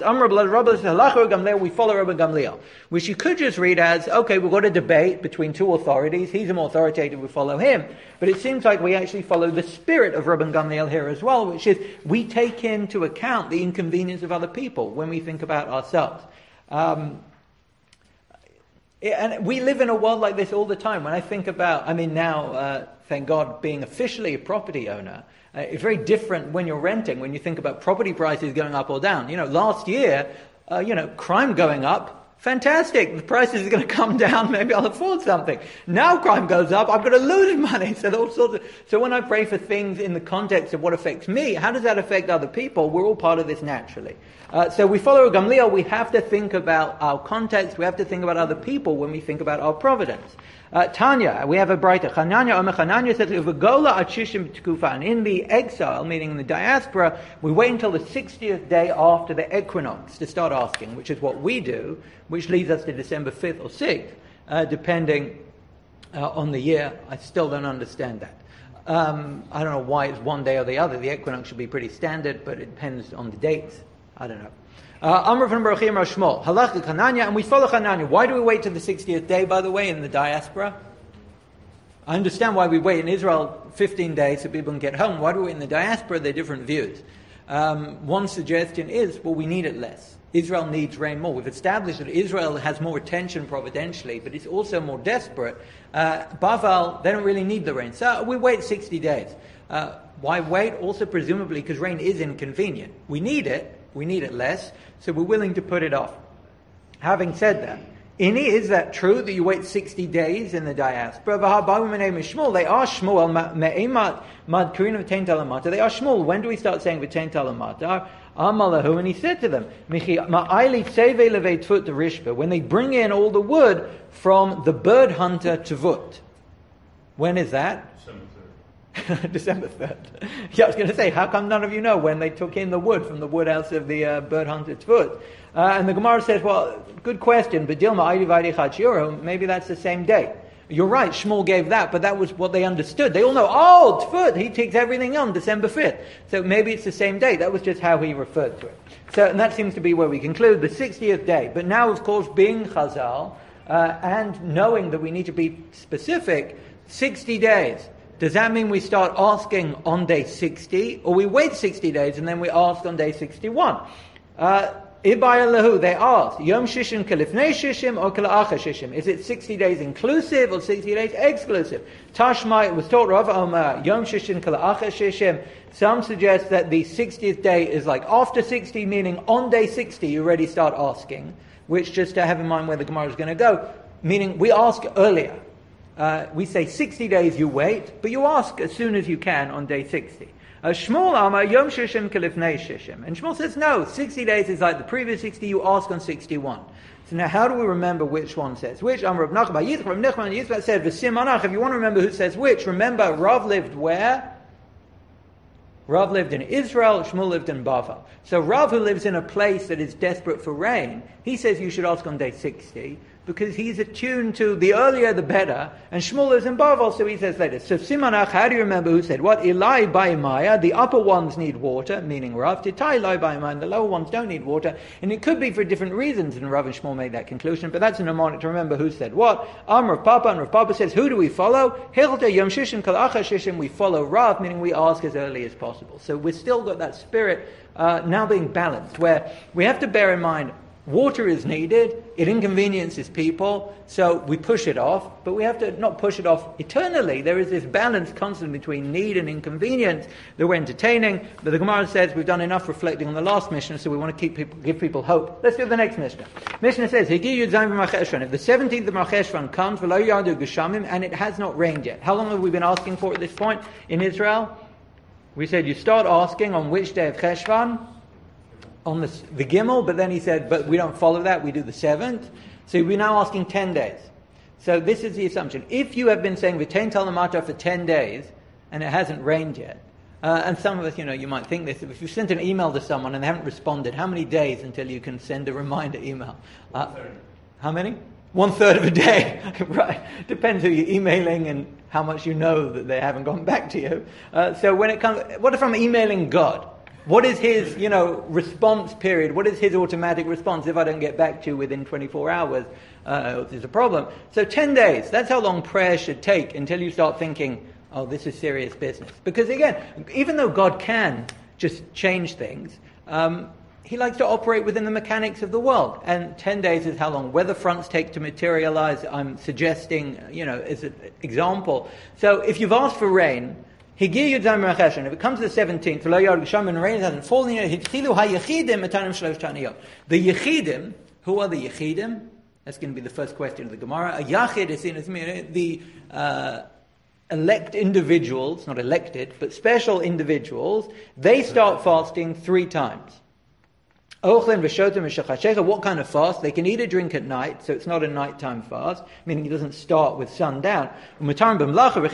We follow Rabbi Gamliel, which you could just read as, okay, we've got a debate between two authorities. He's more authoritative, we follow him. But it seems like we actually follow the spirit of Rabbi Gamliel here as well, which is we take into account the inconvenience of other people when we think about ourselves. And we live in a world like this all the time. When I think about, now, thank God, being officially a property owner, it's very different when you're renting, when you think about property prices going up or down. Last year, crime going up, fantastic. The prices are going to come down. Maybe I'll afford something. Now crime goes up. I'm going to lose money. So when I pray for things in the context of what affects me, how does that affect other people? We're all part of this naturally. So we follow Gamliel. We have to think about our context. We have to think about other people when we think about our providence. Tanya, we have a brighter. Chananya says, and in the exile, meaning in the diaspora, we wait until the 60th day after the equinox to start asking, which is what we do, which leads us to December 5th or 6th, depending on the year. I still don't understand that. I don't know why it's one day or the other. The equinox should be pretty standard, but it depends on the dates. I don't know. Amr from Barachim Rashmol. Halach Chananya, and we follow Chananya. Why do we wait till the 60th day, by the way, in the diaspora? I understand why we wait in Israel 15 days so people can get home. Why do we wait in the diaspora? There are different views. One suggestion is, well, we need it less. Israel needs rain more. We've established that Israel has more attention providentially, but it's also more desperate. Bavel, they don't really need the rain. So we wait 60 days. Why wait? Also presumably because rain is inconvenient. We need it less, so we're willing to put it off. Having said that, Ini, is that true that you wait 60 days in the diaspora? They are Shmuel. They are Shmuel. When do we start saying v'tein talamata? Amalahu, and he said to them, when they bring in all the wood from the bird hunter Tvut. When is that? December 3rd. Yeah, I was going to say, how come none of you know when they took in the wood from the wood house of the bird hunter Tvut? And the Gemara says, well, good question, but maybe that's the same day. You're right, Shmuel gave that, but that was what they understood. They all know, Tvut, he takes everything on December 5th. So maybe it's the same day. That was just how he referred to it. So, and that seems to be where we conclude, the 60th day. But now, of course, being Chazal, and knowing that we need to be specific, 60 days. Does that mean we start asking on day 60, or we wait 60 days and then we ask on day 61? Ibayalahu, they asked, Yom Shishim kalifnei Shishim or kala'acha Shishim? Is it 60 days inclusive or 60 days exclusive? Tashma, it was taught Rav Omer, Yom Shishim kala'acha Shishim. Some suggest that the 60th day is like after 60, meaning on day 60 you already start asking, which just to have in mind where the Gemara is going to go, meaning we ask earlier. We say 60 days you wait, but you ask as soon as you can on day 60. Shmuel Amar Yom Shishim Kalifnei Shishim. And Shmuel says, no, 60 days is like the previous 60, you ask on 61. So now how do we remember which one says which? Amar Rav Nachman Yitzchak said, V'simanach, if you want to remember who says which, remember Rav lived where? Rav lived in Israel, Shmuel lived in Bavel. So Rav, who lives in a place that is desperate for rain, he says you should ask on day 60, because he's attuned to the earlier the better, and Shmuel is in Bavel, so he says later. So Simanach, how do you remember who said what? Ilai Baimaya, the upper ones need water, meaning Rav. Titai Ilai Baimaya, the lower ones don't need water, and it could be for different reasons, and Rav and Shmuel made that conclusion, but that's a mnemonic to remember who said what. Rav Papa, and Rav Papa says, who do we follow? Hilta Yom Shishim Kalacha Shishim, we follow Rav, meaning we ask as early as possible. So we've still got that spirit now being balanced, where we have to bear in mind water is needed, it inconveniences people, so we push it off, but we have to not push it off eternally. There is this balance constant between need and inconvenience that we're entertaining, but the Gemara says we've done enough reflecting on the last Mishnah, so we want to give people hope. Let's do the next Mishnah. Mishnah says, if the 17th of Marcheshvan comes, and it has not rained yet. How long have we been asking for at this point in Israel? We said you start asking on which day of Cheshvan? On the Gimel, but then he said, but we don't follow that, we do the 7th. So we're now asking 10 days. So this is the assumption. If you have been saying V'tein talamata for 10 days, and it hasn't rained yet, and some of us, you might think this, if you sent an email to someone and they haven't responded, how many days until you can send a reminder email? How many? 1/3 of a day. Right. Depends who you're emailing and how much you know that they haven't gone back to you. So when it comes, what if I'm emailing God? What is his, response period? What is his automatic response if I don't get back to you within 24 hours? There's a problem. So 10 days, that's how long prayer should take until you start thinking, oh, this is serious business. Because again, even though God can just change things, he likes to operate within the mechanics of the world. And 10 days is how long weather fronts take to materialize. I'm suggesting, as an example. So if you've asked for rain, if it comes to the 17th, and rain hasn't fallen yet, the Yechidim, who are the Yechidim? That's going to be the first question of the Gemara. A Yachid is seen as the elect individuals, not elected, but special individuals. They start fasting 3 times. What kind of fast? They can eat or drink at night, so it's not a nighttime fast, meaning it doesn't start with sundown. And they can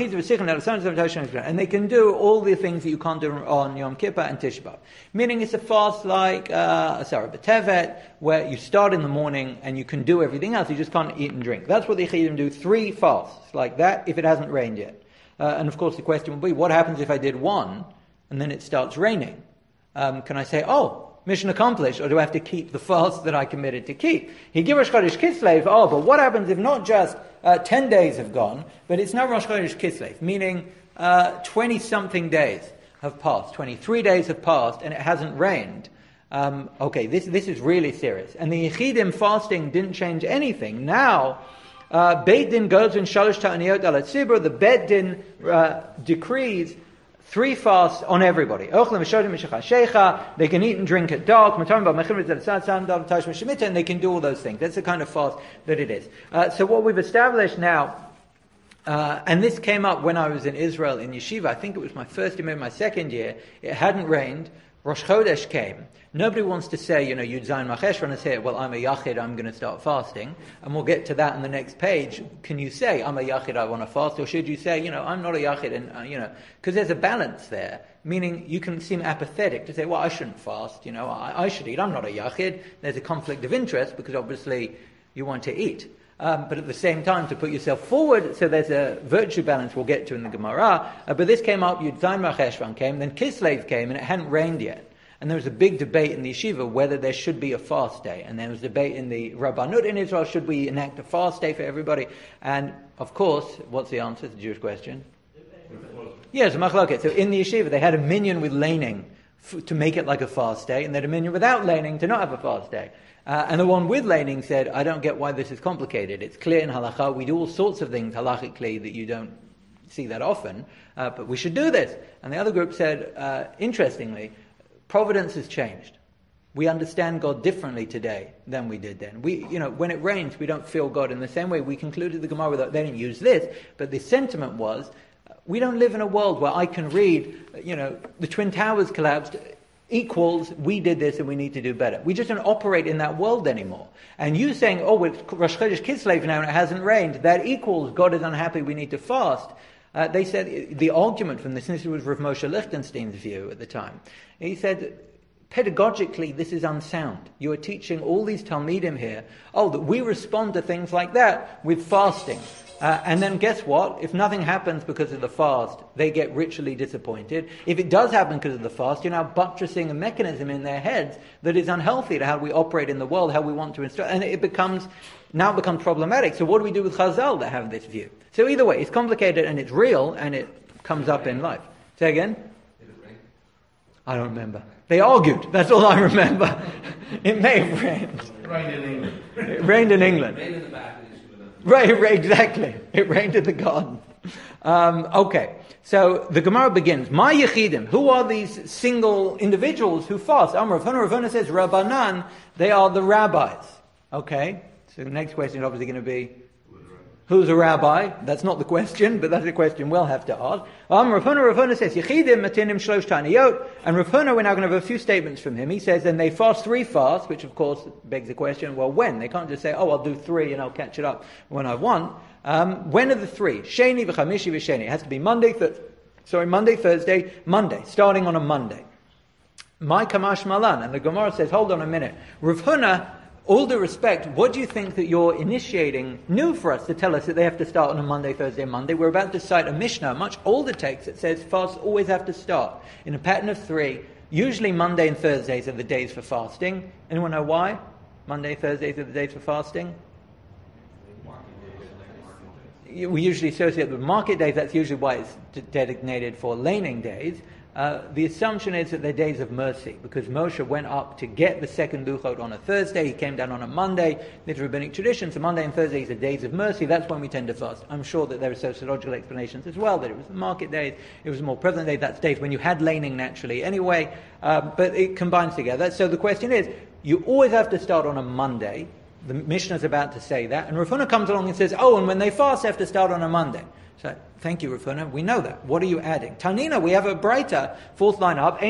do all the things that you can't do on Yom Kippur and Tisha B'Av. Meaning it's a fast like Asara B'Tevet, where you start in the morning and you can do everything else, you just can't eat and drink. That's what the Yechidim do, 3 fasts like that, if it hasn't rained yet. And of course the question will be, what happens if I did 1 and then it starts raining? Can I say, mission accomplished, or do I have to keep the fast that I committed to keep? He give Rosh Chodesh Kislev, but what happens if not just 10 days have gone, but it's now Rosh Chodesh Kislev, meaning 20-something days have passed, 23 days have passed, and it hasn't rained. This is really serious. And the Yechidim fasting didn't change anything. Now, Beit Din goes in Shalosh Ta'aniyot al Tzibur, the Beit Din decrees 3 fasts on everybody. They can eat and drink at dark, and they can do all those things. That's the kind of fast that it is. So what we've established now, and this came up when I was in Israel in yeshiva, I think it was my first year, maybe my second year, it hadn't rained, Rosh Chodesh came. Nobody wants to say, Yud Zayin Machesh, and say, well, I'm a Yachid, I'm going to start fasting. And we'll get to that in the next page. Can you say, I'm a Yachid, I want to fast? Or should you say, I'm not a Yachid, and, because there's a balance there. Meaning, you can seem apathetic to say, well, I shouldn't fast, I should eat, I'm not a Yachid. There's a conflict of interest, because obviously you want to eat. But at the same time, to put yourself forward, so there's a virtue balance we'll get to in the Gemara. But this came up, Yud Zayin Machesh came, then Kislev came, and it hadn't rained yet. And there was a big debate in the yeshiva whether there should be a fast day. And there was debate in the Rabbanut in Israel, should we enact a fast day for everybody? And, of course, what's the answer to the Jewish question? Yes, machloket. So in the yeshiva, they had a minyan with laning to make it like a fast day, and they had a minyan without laning to not have a fast day. And the one with laning said, I don't get why this is complicated. It's clear in halakha, we do all sorts of things halachically that you don't see that often, but we should do this. And the other group said, interestingly, providence has changed. We understand God differently today than we did then. When it rains, we don't feel God in the same way. We concluded the Gemara with, they didn't use this, but the sentiment was, we don't live in a world where I can read, the Twin Towers collapsed, equals, we did this and we need to do better. We just don't operate in that world anymore. And you saying, it's Rosh Chodesh Kislev now and it hasn't rained, that equals, God is unhappy, we need to fast. They said, the argument from this, and this was Rav Moshe Lichtenstein's view at the time, he said, pedagogically, this is unsound. You are teaching all these Talmidim here, that we respond to things like that with fasting. And then guess what? If nothing happens because of the fast, they get ritually disappointed. If it does happen because of the fast, you're now buttressing a mechanism in their heads that is unhealthy to how we operate in the world, how we want to install. And it becomes problematic. So what do we do with Chazal that have this view? So either way, it's complicated and it's real and it comes up in life. Say again? I don't remember. They argued. That's all I remember. It may have rained. It rained in England. It rained in England. It rained in the back. Right, exactly. It rained in the garden. Okay, so the Gemara begins. Ma Yechidim, who are these single individuals who fast? Rav Huna says, Rabbanan, they are the rabbis. Okay, so the next question is obviously going to be, who's a rabbi? That's not the question, but that's the question we'll have to ask. Rav Huna says, Yechidim matinim shlosh taniyot. And Rav Huna, we're now going to have a few statements from him. He says, and they fast 3 fasts, which of course begs the question, well, when? They can't just say, I'll do 3 and I'll catch it up when I want. When are the 3? Sheni v'chamishi v'sheni. It has to be Monday, Thursday, Monday, starting on a Monday. My kamash malan. And the Gemara says, hold on a minute. Rav Huna, all due respect, what do you think that you're initiating new for us to tell us that they have to start on a Monday, Thursday, Monday? We're about to cite a Mishnah, a much older text that says fasts always have to start in a pattern of 3. Usually Monday and Thursdays are the days for fasting. Anyone know why? Monday, Thursdays are the days for fasting? We usually associate with market days. That's usually why it's designated for laning days. The assumption is that they're days of mercy, because Moshe went up to get the second Luchot on a Thursday, he came down on a Monday. There's rabbinic tradition, so Monday and Thursdays are days of mercy, that's when we tend to fast. I'm sure that there are sociological explanations as well, that it was the market days, it was a more prevalent day, that's days when you had laning naturally anyway, but it combines together. So the question is, you always have to start on a Monday, the Mishnah is about to say that, and Rav Huna comes along and says, and when they fast they have to start on a Monday. So, thank you, Rav Huna. We know that. What are you adding? Tanina, we have a breita, 4th line up.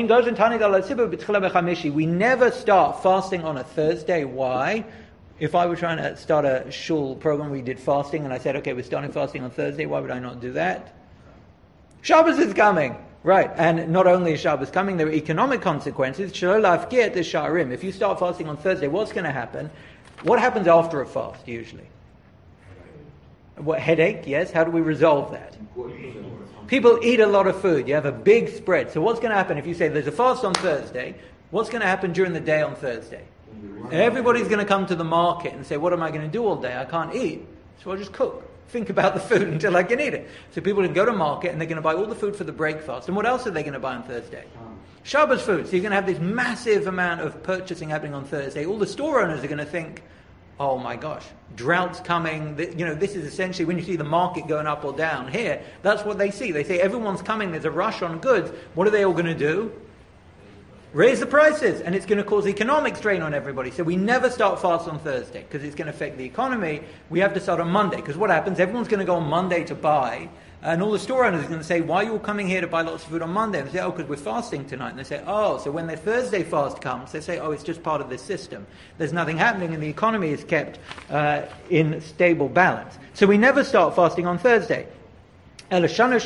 We never start fasting on a Thursday. Why? If I were trying to start a shul program, we did fasting, and I said, okay, we're starting fasting on Thursday, why would I not do that? Shabbos is coming. Right, and not only is Shabbos coming, there are economic consequences. If you start fasting on Thursday, what's going to happen? What happens after a fast, usually? What, headache? Yes. How do we resolve that? People eat a lot of food. You have a big spread. So what's going to happen if you say there's a fast on Thursday? What's going to happen during the day on Thursday? Everybody's going to come to the market and say, what am I going to do all day? I can't eat, so I'll just cook. Think about the food until I can eat it. So people can go to market and they're going to buy all the food for the breakfast. And what else are they going to buy on Thursday? Shabbos food. So you're going to have this massive amount of purchasing happening on Thursday. All the store owners are going to think, oh my gosh, drought's coming. This is essentially when you see the market going up or down here, that's what they see. They say everyone's coming, there's a rush on goods. What are they all going to do? Raise the prices, and it's going to cause economic strain on everybody. So we never start fast on Thursday because it's going to affect the economy. We have to start on Monday because what happens? Everyone's going to go on Monday to buy, and all the store owners are going to say, why are you all coming here to buy lots of food on Monday? And they say, oh, because we're fasting tonight. And they say, oh, so when the Thursday fast comes, they say, oh, it's just part of this system. There's nothing happening, and the economy is kept in stable balance. So we never start fasting on Thursday. When there are 3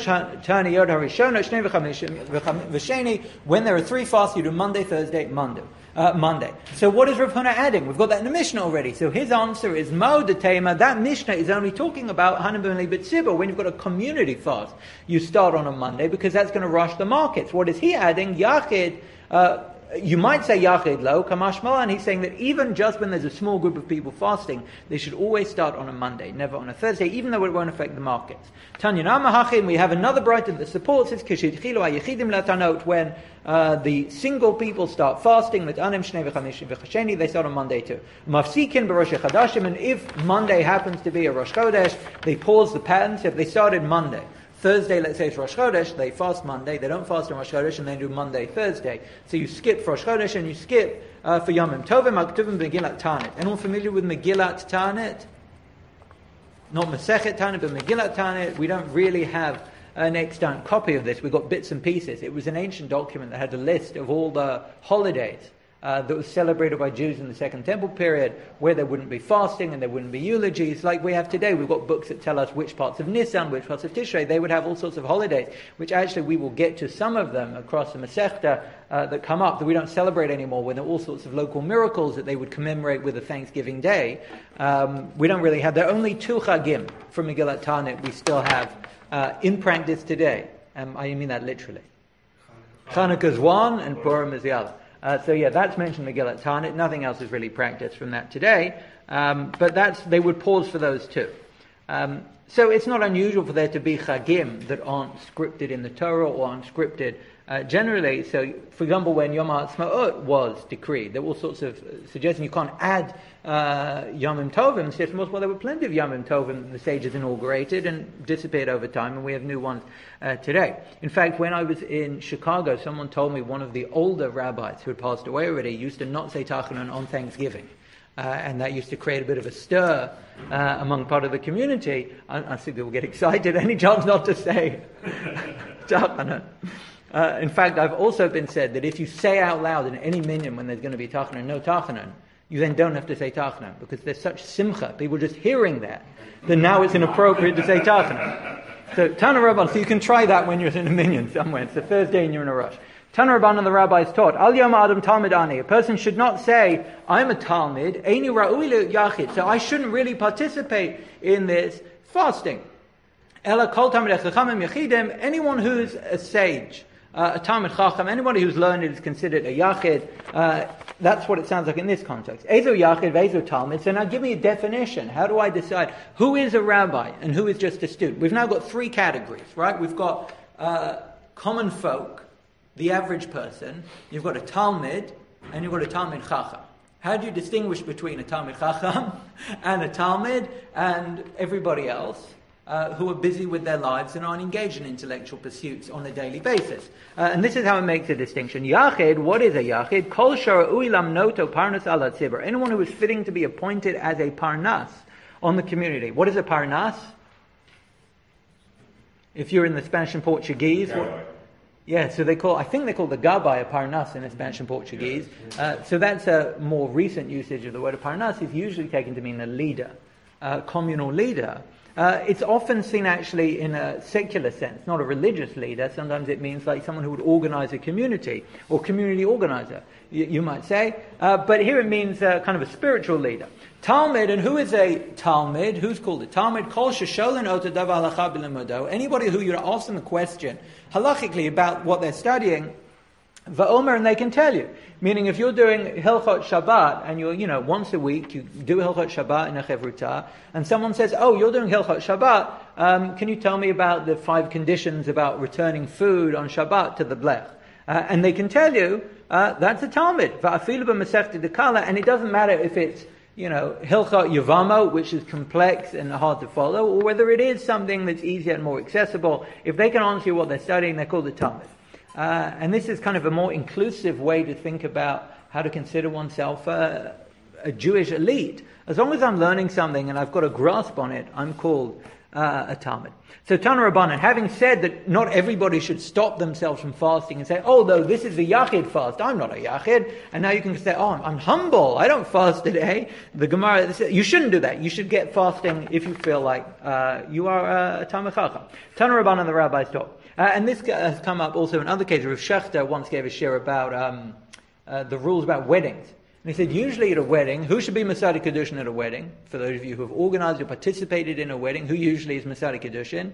fasts, you do Monday, Thursday, Monday. So what is Rav Huna adding? We've got that in the Mishnah already. So his answer is Mo de Tema. That Mishnah is only talking about Hanabim B'Tzibur. When you've got a community fast, you start on a Monday because that's going to rush the markets. What is he adding? Yachid. You might say Yachid lo, Kamashmal, and he's saying that even just when there's a small group of people fasting, they should always start on a Monday, never on a Thursday, even though it won't affect the markets. Tanya Namahachim, we have another brighter that supports this, Kishid Chilu Ayichidim Latanot, when the single people start fasting, they start on Monday too. Mafsikin Barosh Chadashim, and if Monday happens to be a Rosh Chodesh, they pause the pattern, so if they started Monday, Thursday, let's say it's Rosh Chodesh, they fast Monday, they don't fast on Rosh Chodesh, and they do Monday, Thursday. So you skip Rosh Chodesh and you skip for Yomim Tovim, Aktuvim, Megillat Tanit. Anyone familiar with Megillat Tanit? Not Masechet Tanit, but Megillat Tanit. We don't really have an extant copy of this. We've got bits and pieces. It was an ancient document that had a list of all the holidays that was celebrated by Jews in the Second Temple period, where there wouldn't be fasting and there wouldn't be eulogies like we have today. We've got books that tell us which parts of Nisan, which parts of Tishrei. They would have all sorts of holidays, which actually we will get to some of them across the Masechta that come up that we don't celebrate anymore, when there are all sorts of local miracles that they would commemorate with a Thanksgiving Day. We don't really have. There are only 2 Chagim from Megillat Tanit we still have in practice today. I mean that literally. Chanukah is one and Purim is the other. That's mentioned in Megillat Tanit. Nothing else is really practiced from that today. But they would pause for those 2. So it's not unusual for there to be chagim that aren't scripted in the Torah or aren't scripted generally. So, for example, when Yom HaAtzmaut was decreed, there were all sorts of suggestions you can't add Yomim Tovim. Well, there were plenty of Yomim Tovim the sages inaugurated and disappeared over time, and we have new ones today. In fact, when I was in Chicago, someone told me one of the older rabbis who had passed away already used to not say Tachanun on Thanksgiving. And that used to create a bit of a stir among part of the community. I see people get excited any chance not to say Tachanun. In fact, I've also been said that if you say out loud in any minyan when there's going to be Tachanun, no Tachanun, you then don't have to say Tachanun, because there's such simcha, people just hearing that now it's inappropriate to say Tachanun. So Tana Rabban, so you can try that when you're in a minyan somewhere. It's a Thursday and you're in a rush. Tana Rabban and the rabbis taught, Al Yom Adam Talmid Ani. A person should not say, I'm a Talmid, Eini Ra'ui Yachid, so I shouldn't really participate in this fasting. Ela Kol Talmidei Chachamim Yachidim, anyone who's a sage, a Talmid Chacham, anybody who's learned is considered a Yachid. That's what it sounds like in this context. Ezo Yachid, Ezo Talmid. So now give me a definition. How do I decide who is a rabbi and who is just a student? We've now got 3 categories, right? We've got common folk, the average person. You've got a Talmid, and you've got a Talmid Chacham. How do you distinguish between a Talmid Chacham and a Talmid and everybody else who are busy with their lives and aren't engaged in intellectual pursuits on a daily basis? And this is how it makes a distinction. Yachid, what is a Yachid? Kol shara'ui lamnoto parnas ala tzibur. Anyone who is fitting to be appointed as a parnas on the community. What is a parnas? If you're in the Spanish and Portuguese... so I think they call the gabbai a parnas in the Spanish and Portuguese. So that's a more recent usage of the word. A parnas is usually taken to mean a leader, a communal leader. It's often seen actually in a secular sense, not a religious leader. Sometimes it means like someone who would organize a community, or community organizer, you might say. But here it means kind of a spiritual leader. Talmid, and who is a Talmid? Who's called a Talmid? Kol shesholen otadav halacha b'lemodo. Anybody who you ask them a question halachically about what they're studying, va'omer, and they can tell you. Meaning, if you're doing Hilchot Shabbat, and you're, once a week, you do Hilchot Shabbat in a Chevruta, and someone says, oh, you're doing Hilchot Shabbat, can you tell me about the 5 conditions about returning food on Shabbat to the Blech? And they can tell you, that's a Talmid. Va'afilu b'Masechta Dekala, and it doesn't matter if it's Hilchot Yevamo, which is complex and hard to follow, or whether it is something that's easier and more accessible. If they can answer you what they're studying, they're called a Talmud. And this is kind of a more inclusive way to think about how to consider oneself a Jewish elite. As long as I'm learning something and I've got a grasp on it, I'm called a Talmud. So Tana Rabbanan, having said that not everybody should stop themselves from fasting and say, oh, though this is the Yachid fast, I'm not a Yachid. And now you can say, oh, I'm humble, I don't fast today. The Gemara, you shouldn't do that. You should get fasting if you feel like you are a Talmid Chacham. Tana Rabbanan, the rabbis talk. And this has come up also in other cases. Rav Shechter once gave a shir about the rules about weddings. And he said, usually at a wedding, who should be Masada Kedushin at a wedding? For those of you who have organized or participated in a wedding, who usually is Masada Kedushin?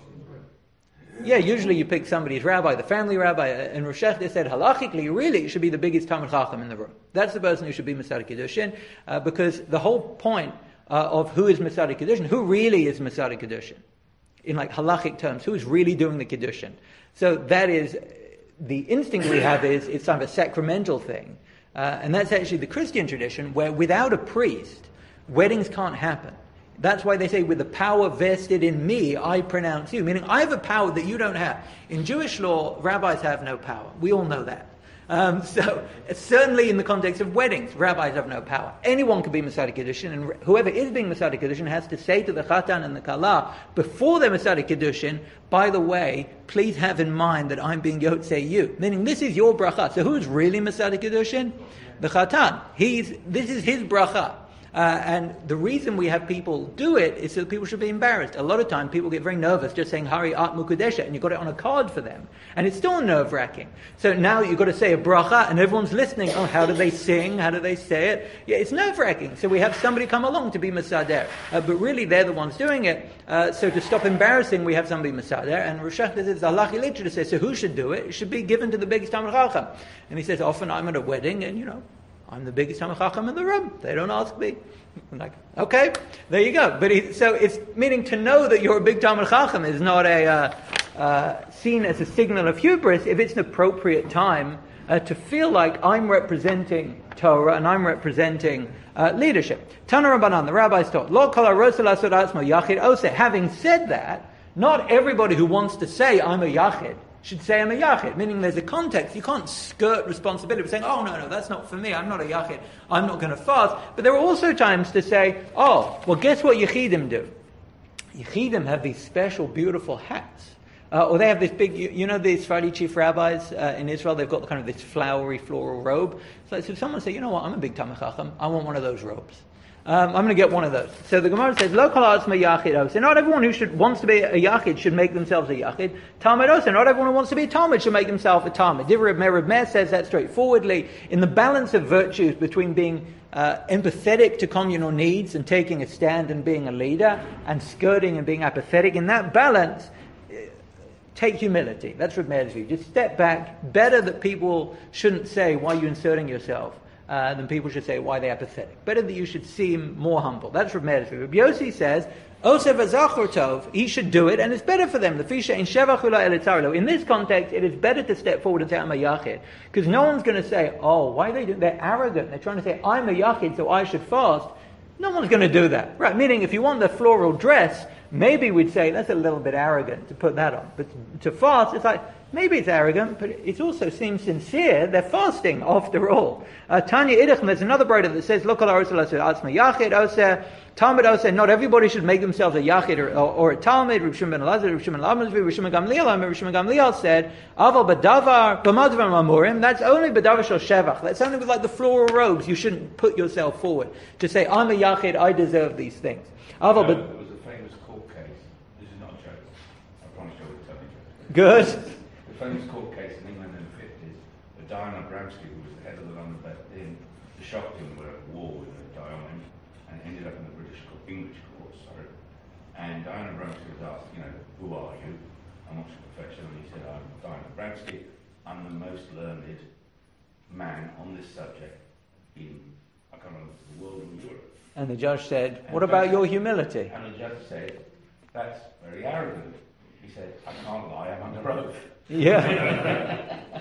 Yeah, usually you pick somebody's rabbi, the family rabbi. And Rav Shechter said, halachically, really, it should be the biggest Talmid Chacham in the room. That's the person who should be Masada Kedushin, because the whole point of who is Masada Kedushin, who really is Masada Kedushin? In like halachic terms, who is really doing the Kedushin? So that is, the instinct we have is, it's kind of a sacramental thing. And that's actually the Christian tradition, where without a priest, weddings can't happen. That's why they say, with the power vested in me, I pronounce you. Meaning, I have a power that you don't have. In Jewish law, rabbis have no power. We all know that. So, certainly in the context of weddings, rabbis have no power. Anyone can be Masada Kedushin, and whoever is being Masada Kedushin has to say to the Chatan and the Kala, before they're Masada Kedushin, by the way, please have in mind that I'm being Yotzei you. Meaning, this is your bracha. So who's really Masada Kedushin? The Chatan. This is his bracha. And the reason we have people do it is so that people should be embarrassed. A lot of time people get very nervous just saying Hari At Mukudesha, and you've got it on a card for them. And it's still nerve-wracking. So now you've got to say a bracha and everyone's listening. Oh, how do they sing? How do they say it? Yeah, it's nerve-wracking. So we have somebody come along to be Masader. But really they're the ones doing it. So to stop embarrassing, we have somebody Masader. And Rosh Hashanah says, Allah literature says, so who should do it? It should be given to the biggest Talmid Chacham. And he says, often I'm at a wedding and I'm the biggest Talmid Chacham in the room. They don't ask me. I'm like, okay, there you go. But so it's meaning to know that you're a big Talmid Chacham is not seen as a signal of hubris if it's an appropriate time to feel like I'm representing Torah and I'm representing leadership. Tana Rabbanan, the rabbis taught, Lo kol harosa lasod atzmo yachid oseh. Having said that, not everybody who wants to say I'm a yachid should say I'm a yachid, meaning there's a context. You can't skirt responsibility by saying, oh, no, that's not for me. I'm not a yachid. I'm not going to fast. But there are also times to say, oh, well, guess what Yechidim do? Yechidim have these special, beautiful hats. Or they have this big, the Sephardi chief rabbis in Israel, they've got kind of this flowery, floral robe. So someone say, you know what, I'm a big Talmid Chacham. I want one of those robes. I'm going to get one of those. So the Gemara says, Lo kol ha'atzma yachid. So not everyone who wants to be a yachid should make themselves a yachid. Talmid also, not everyone who wants to be a Talmid should make themselves a Talmid. Rav Meir says that straightforwardly. In the balance of virtues between being empathetic to communal needs and taking a stand and being a leader, and skirting and being apathetic, in that balance, take humility. That's Rav Meir's view. Just step back. Better that people shouldn't say, why are you inserting yourself? Then people should say why they are pathetic. Better that you should seem more humble. That's Rav Meir's view. Rabbi Yossi says, Osev azachor tov, he should do it, and it's better for them. In this context, it is better to step forward and say, I'm a yachid. Because no one's going to say, oh, why are they doing? They're arrogant. They're trying to say, I'm a yachid, so I should fast. No one's going to do that. Right, meaning if you want the floral dress, maybe we'd say, that's a little bit arrogant to put that on. But to fast, it's like, maybe it's arrogant, but it also seems sincere. They're fasting, after all. Tanya Idach, there's another brother that says, Lo kol harosa lasod atzmo yachid oseh. Talmud oseh, not everybody should make themselves a yachid or a Talmud. Rav Shimon ben Elazar, Rav Shimon Lamazvi, Rav Shimon Gamliel said, Aval b'davar b'madvar mamurim, that's only b'davar shel shevach. That's only with like the floral robes. You shouldn't put yourself forward to say, I'm a yachid, I deserve these things. Aval There was a famous court case. This is not a joke. I promise you it's only a joke. Good. The famous court case in England in the 50s, Diana Bramsky, who was the head of the London Beth Din, the Shopton were at war with the Diamond and ended up in the English court, sorry. And Diana Bramsky was asked, who are you? And what's your profession? And he said, I'm Diana Bramsky. I'm the most learned man on this subject in, I can't remember, the world and Europe. And the judge said, what about your humility? And the judge said, that's very arrogant. He said, I can't lie, I'm under oath. Yeah.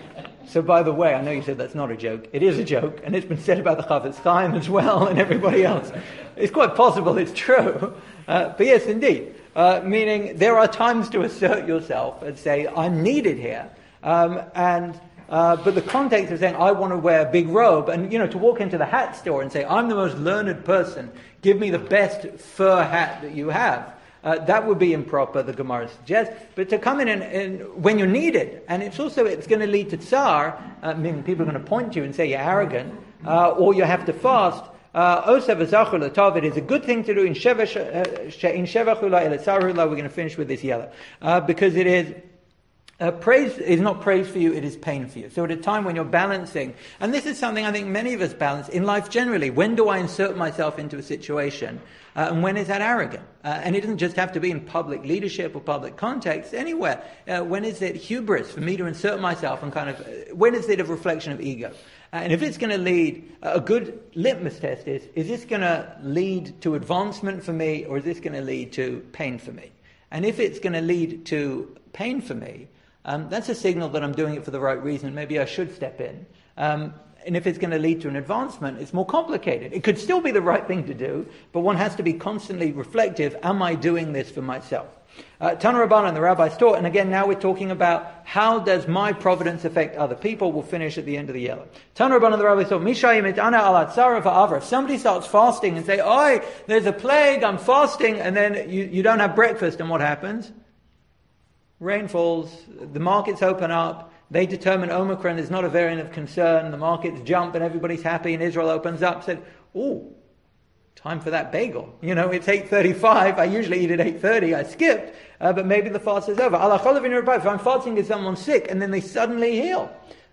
So by the way, I know you said that's not a joke. It is a joke, and it's been said about the Chafetz Chaim as well, and everybody else. It's quite possible it's true. But yes, indeed. Meaning there are times to assert yourself and say, I'm needed here. But the context of saying, I want to wear a big robe, and to walk into the hat store and say, I'm the most learned person, give me the best fur hat that you have. That would be improper, the Gemara suggests. But to come in and when you're needed, and it's going to lead to tsar, meaning people are going to point to you and say you're arrogant, or you have to fast. It is a good thing to do in Shevach Hula Eletzar Hula. We're going to finish with this yellow. Because it is praise is not praise for you, it is pain for you. So at a time when you're balancing, and this is something I think many of us balance in life generally, when do I insert myself into a situation, and when is that arrogant? And it doesn't just have to be in public leadership or public context, anywhere. When is it hubris for me to insert myself and when is it a reflection of ego? And if it's going to lead, a good litmus test is this going to lead to advancement for me, or is this going to lead to pain for me? And if it's going to lead to pain for me, that's a signal that I'm doing it for the right reason. Maybe I should step in. And if it's going to lead to an advancement, it's more complicated. It could still be the right thing to do, but one has to be constantly reflective. Am I doing this for myself? Tana Rabbanan, the rabbis taught, and again now we're talking about how does my providence affect other people. We'll finish at the end of the yellow. Tana Rabbanan, the rabbis taught, if somebody starts fasting and say, "Oi, there's a plague, I'm fasting," and then you don't have breakfast, and what happens? Rain falls, the markets open up, they determine Omicron is not a variant of concern, the markets jump and everybody's happy, and Israel opens up, said, "Ooh, time for that bagel. It's 8:35. I usually eat at 8:30. I skipped, but maybe the fast is over." If I'm fasting with someone sick and then they suddenly heal,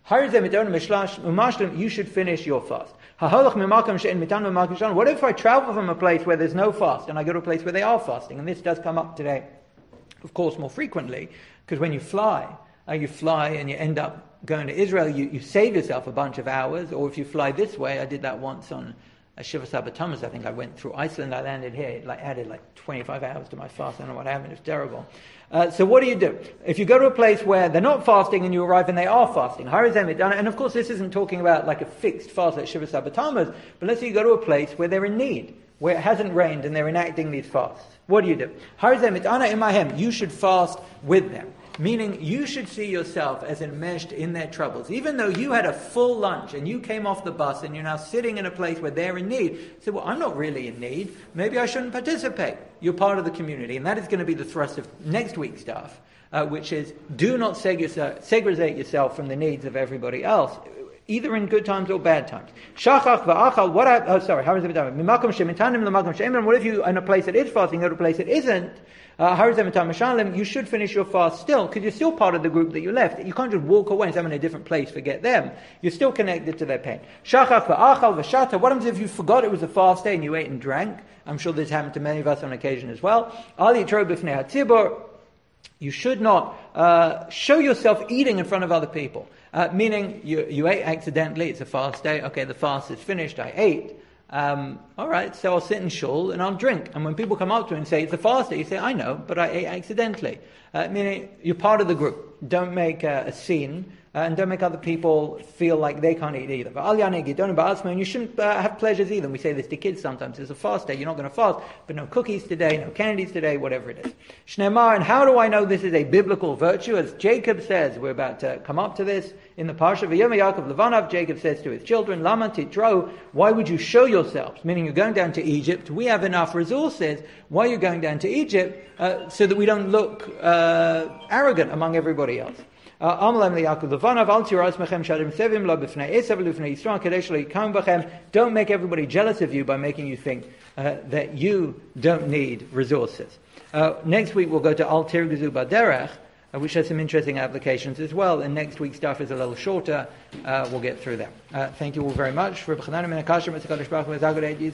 you should finish your fast. What if I travel from a place where there's no fast and I go to a place where they are fasting? And this does come up today, of course, more frequently, because when you fly and you end up going to Israel, you save yourself a bunch of hours. Or if you fly this way, I did that once on Shiva Sabbath. I think I went through Iceland, I landed here, it added 25 hours to my fast. I don't know what happened, it was terrible. So what do you do? If you go to a place where they're not fasting and you arrive and they are fasting, and of course this isn't talking about like a fixed fast like Shiva Sabbath, but let's say you go to a place where they're in need, where it hasn't rained and they're enacting these fasts. What do you do? You should fast with them. Meaning you should see yourself as enmeshed in their troubles. Even though you had a full lunch and you came off the bus and you're now sitting in a place where they're in need. So, I'm not really in need. Maybe I shouldn't participate. You're part of the community. And that is going to be the thrust of next week's stuff, which is do not segregate yourself from the needs of everybody else, either in good times or bad times. What if you in a place that is fasting, go to a place that isn't? You should finish your fast still, because you're still part of the group that you left. You can't just walk away and say, I'm in a different place, forget them. You're still connected to their pain. What happens if you forgot it was a fast day and you ate and drank? I'm sure this happened to many of us on occasion as well. You should not show yourself eating in front of other people. Meaning, you ate accidentally, it's a fast day, okay, the fast is finished, I ate. All right, so I'll sit in shul and I'll drink. And when people come up to you and say, it's a fast day, you say, I know, but I ate accidentally. Meaning, you're part of the group. Don't make a scene, and don't make other people feel like they can't eat either. And you shouldn't have pleasures either. We say this to kids sometimes. It's a fast day, you're not going to fast, but no cookies today, no candies today, whatever it is. Shneimar, and how do I know this is a biblical virtue? As Jacob says, we're about to come up to this in the Parsha. V'yom Yaakov Levanav, Jacob says to his children, Lama titro, why would you show yourselves? Meaning you're going down to Egypt, we have enough resources, why are you going down to Egypt? So that we don't look arrogant among everybody else. Don't make everybody jealous of you by making you think that you don't need resources. Next week we'll go to Al Tirguzu Baderech, which has some interesting applications as well. And next week's stuff is a little shorter. We'll get through that. Thank you all very much.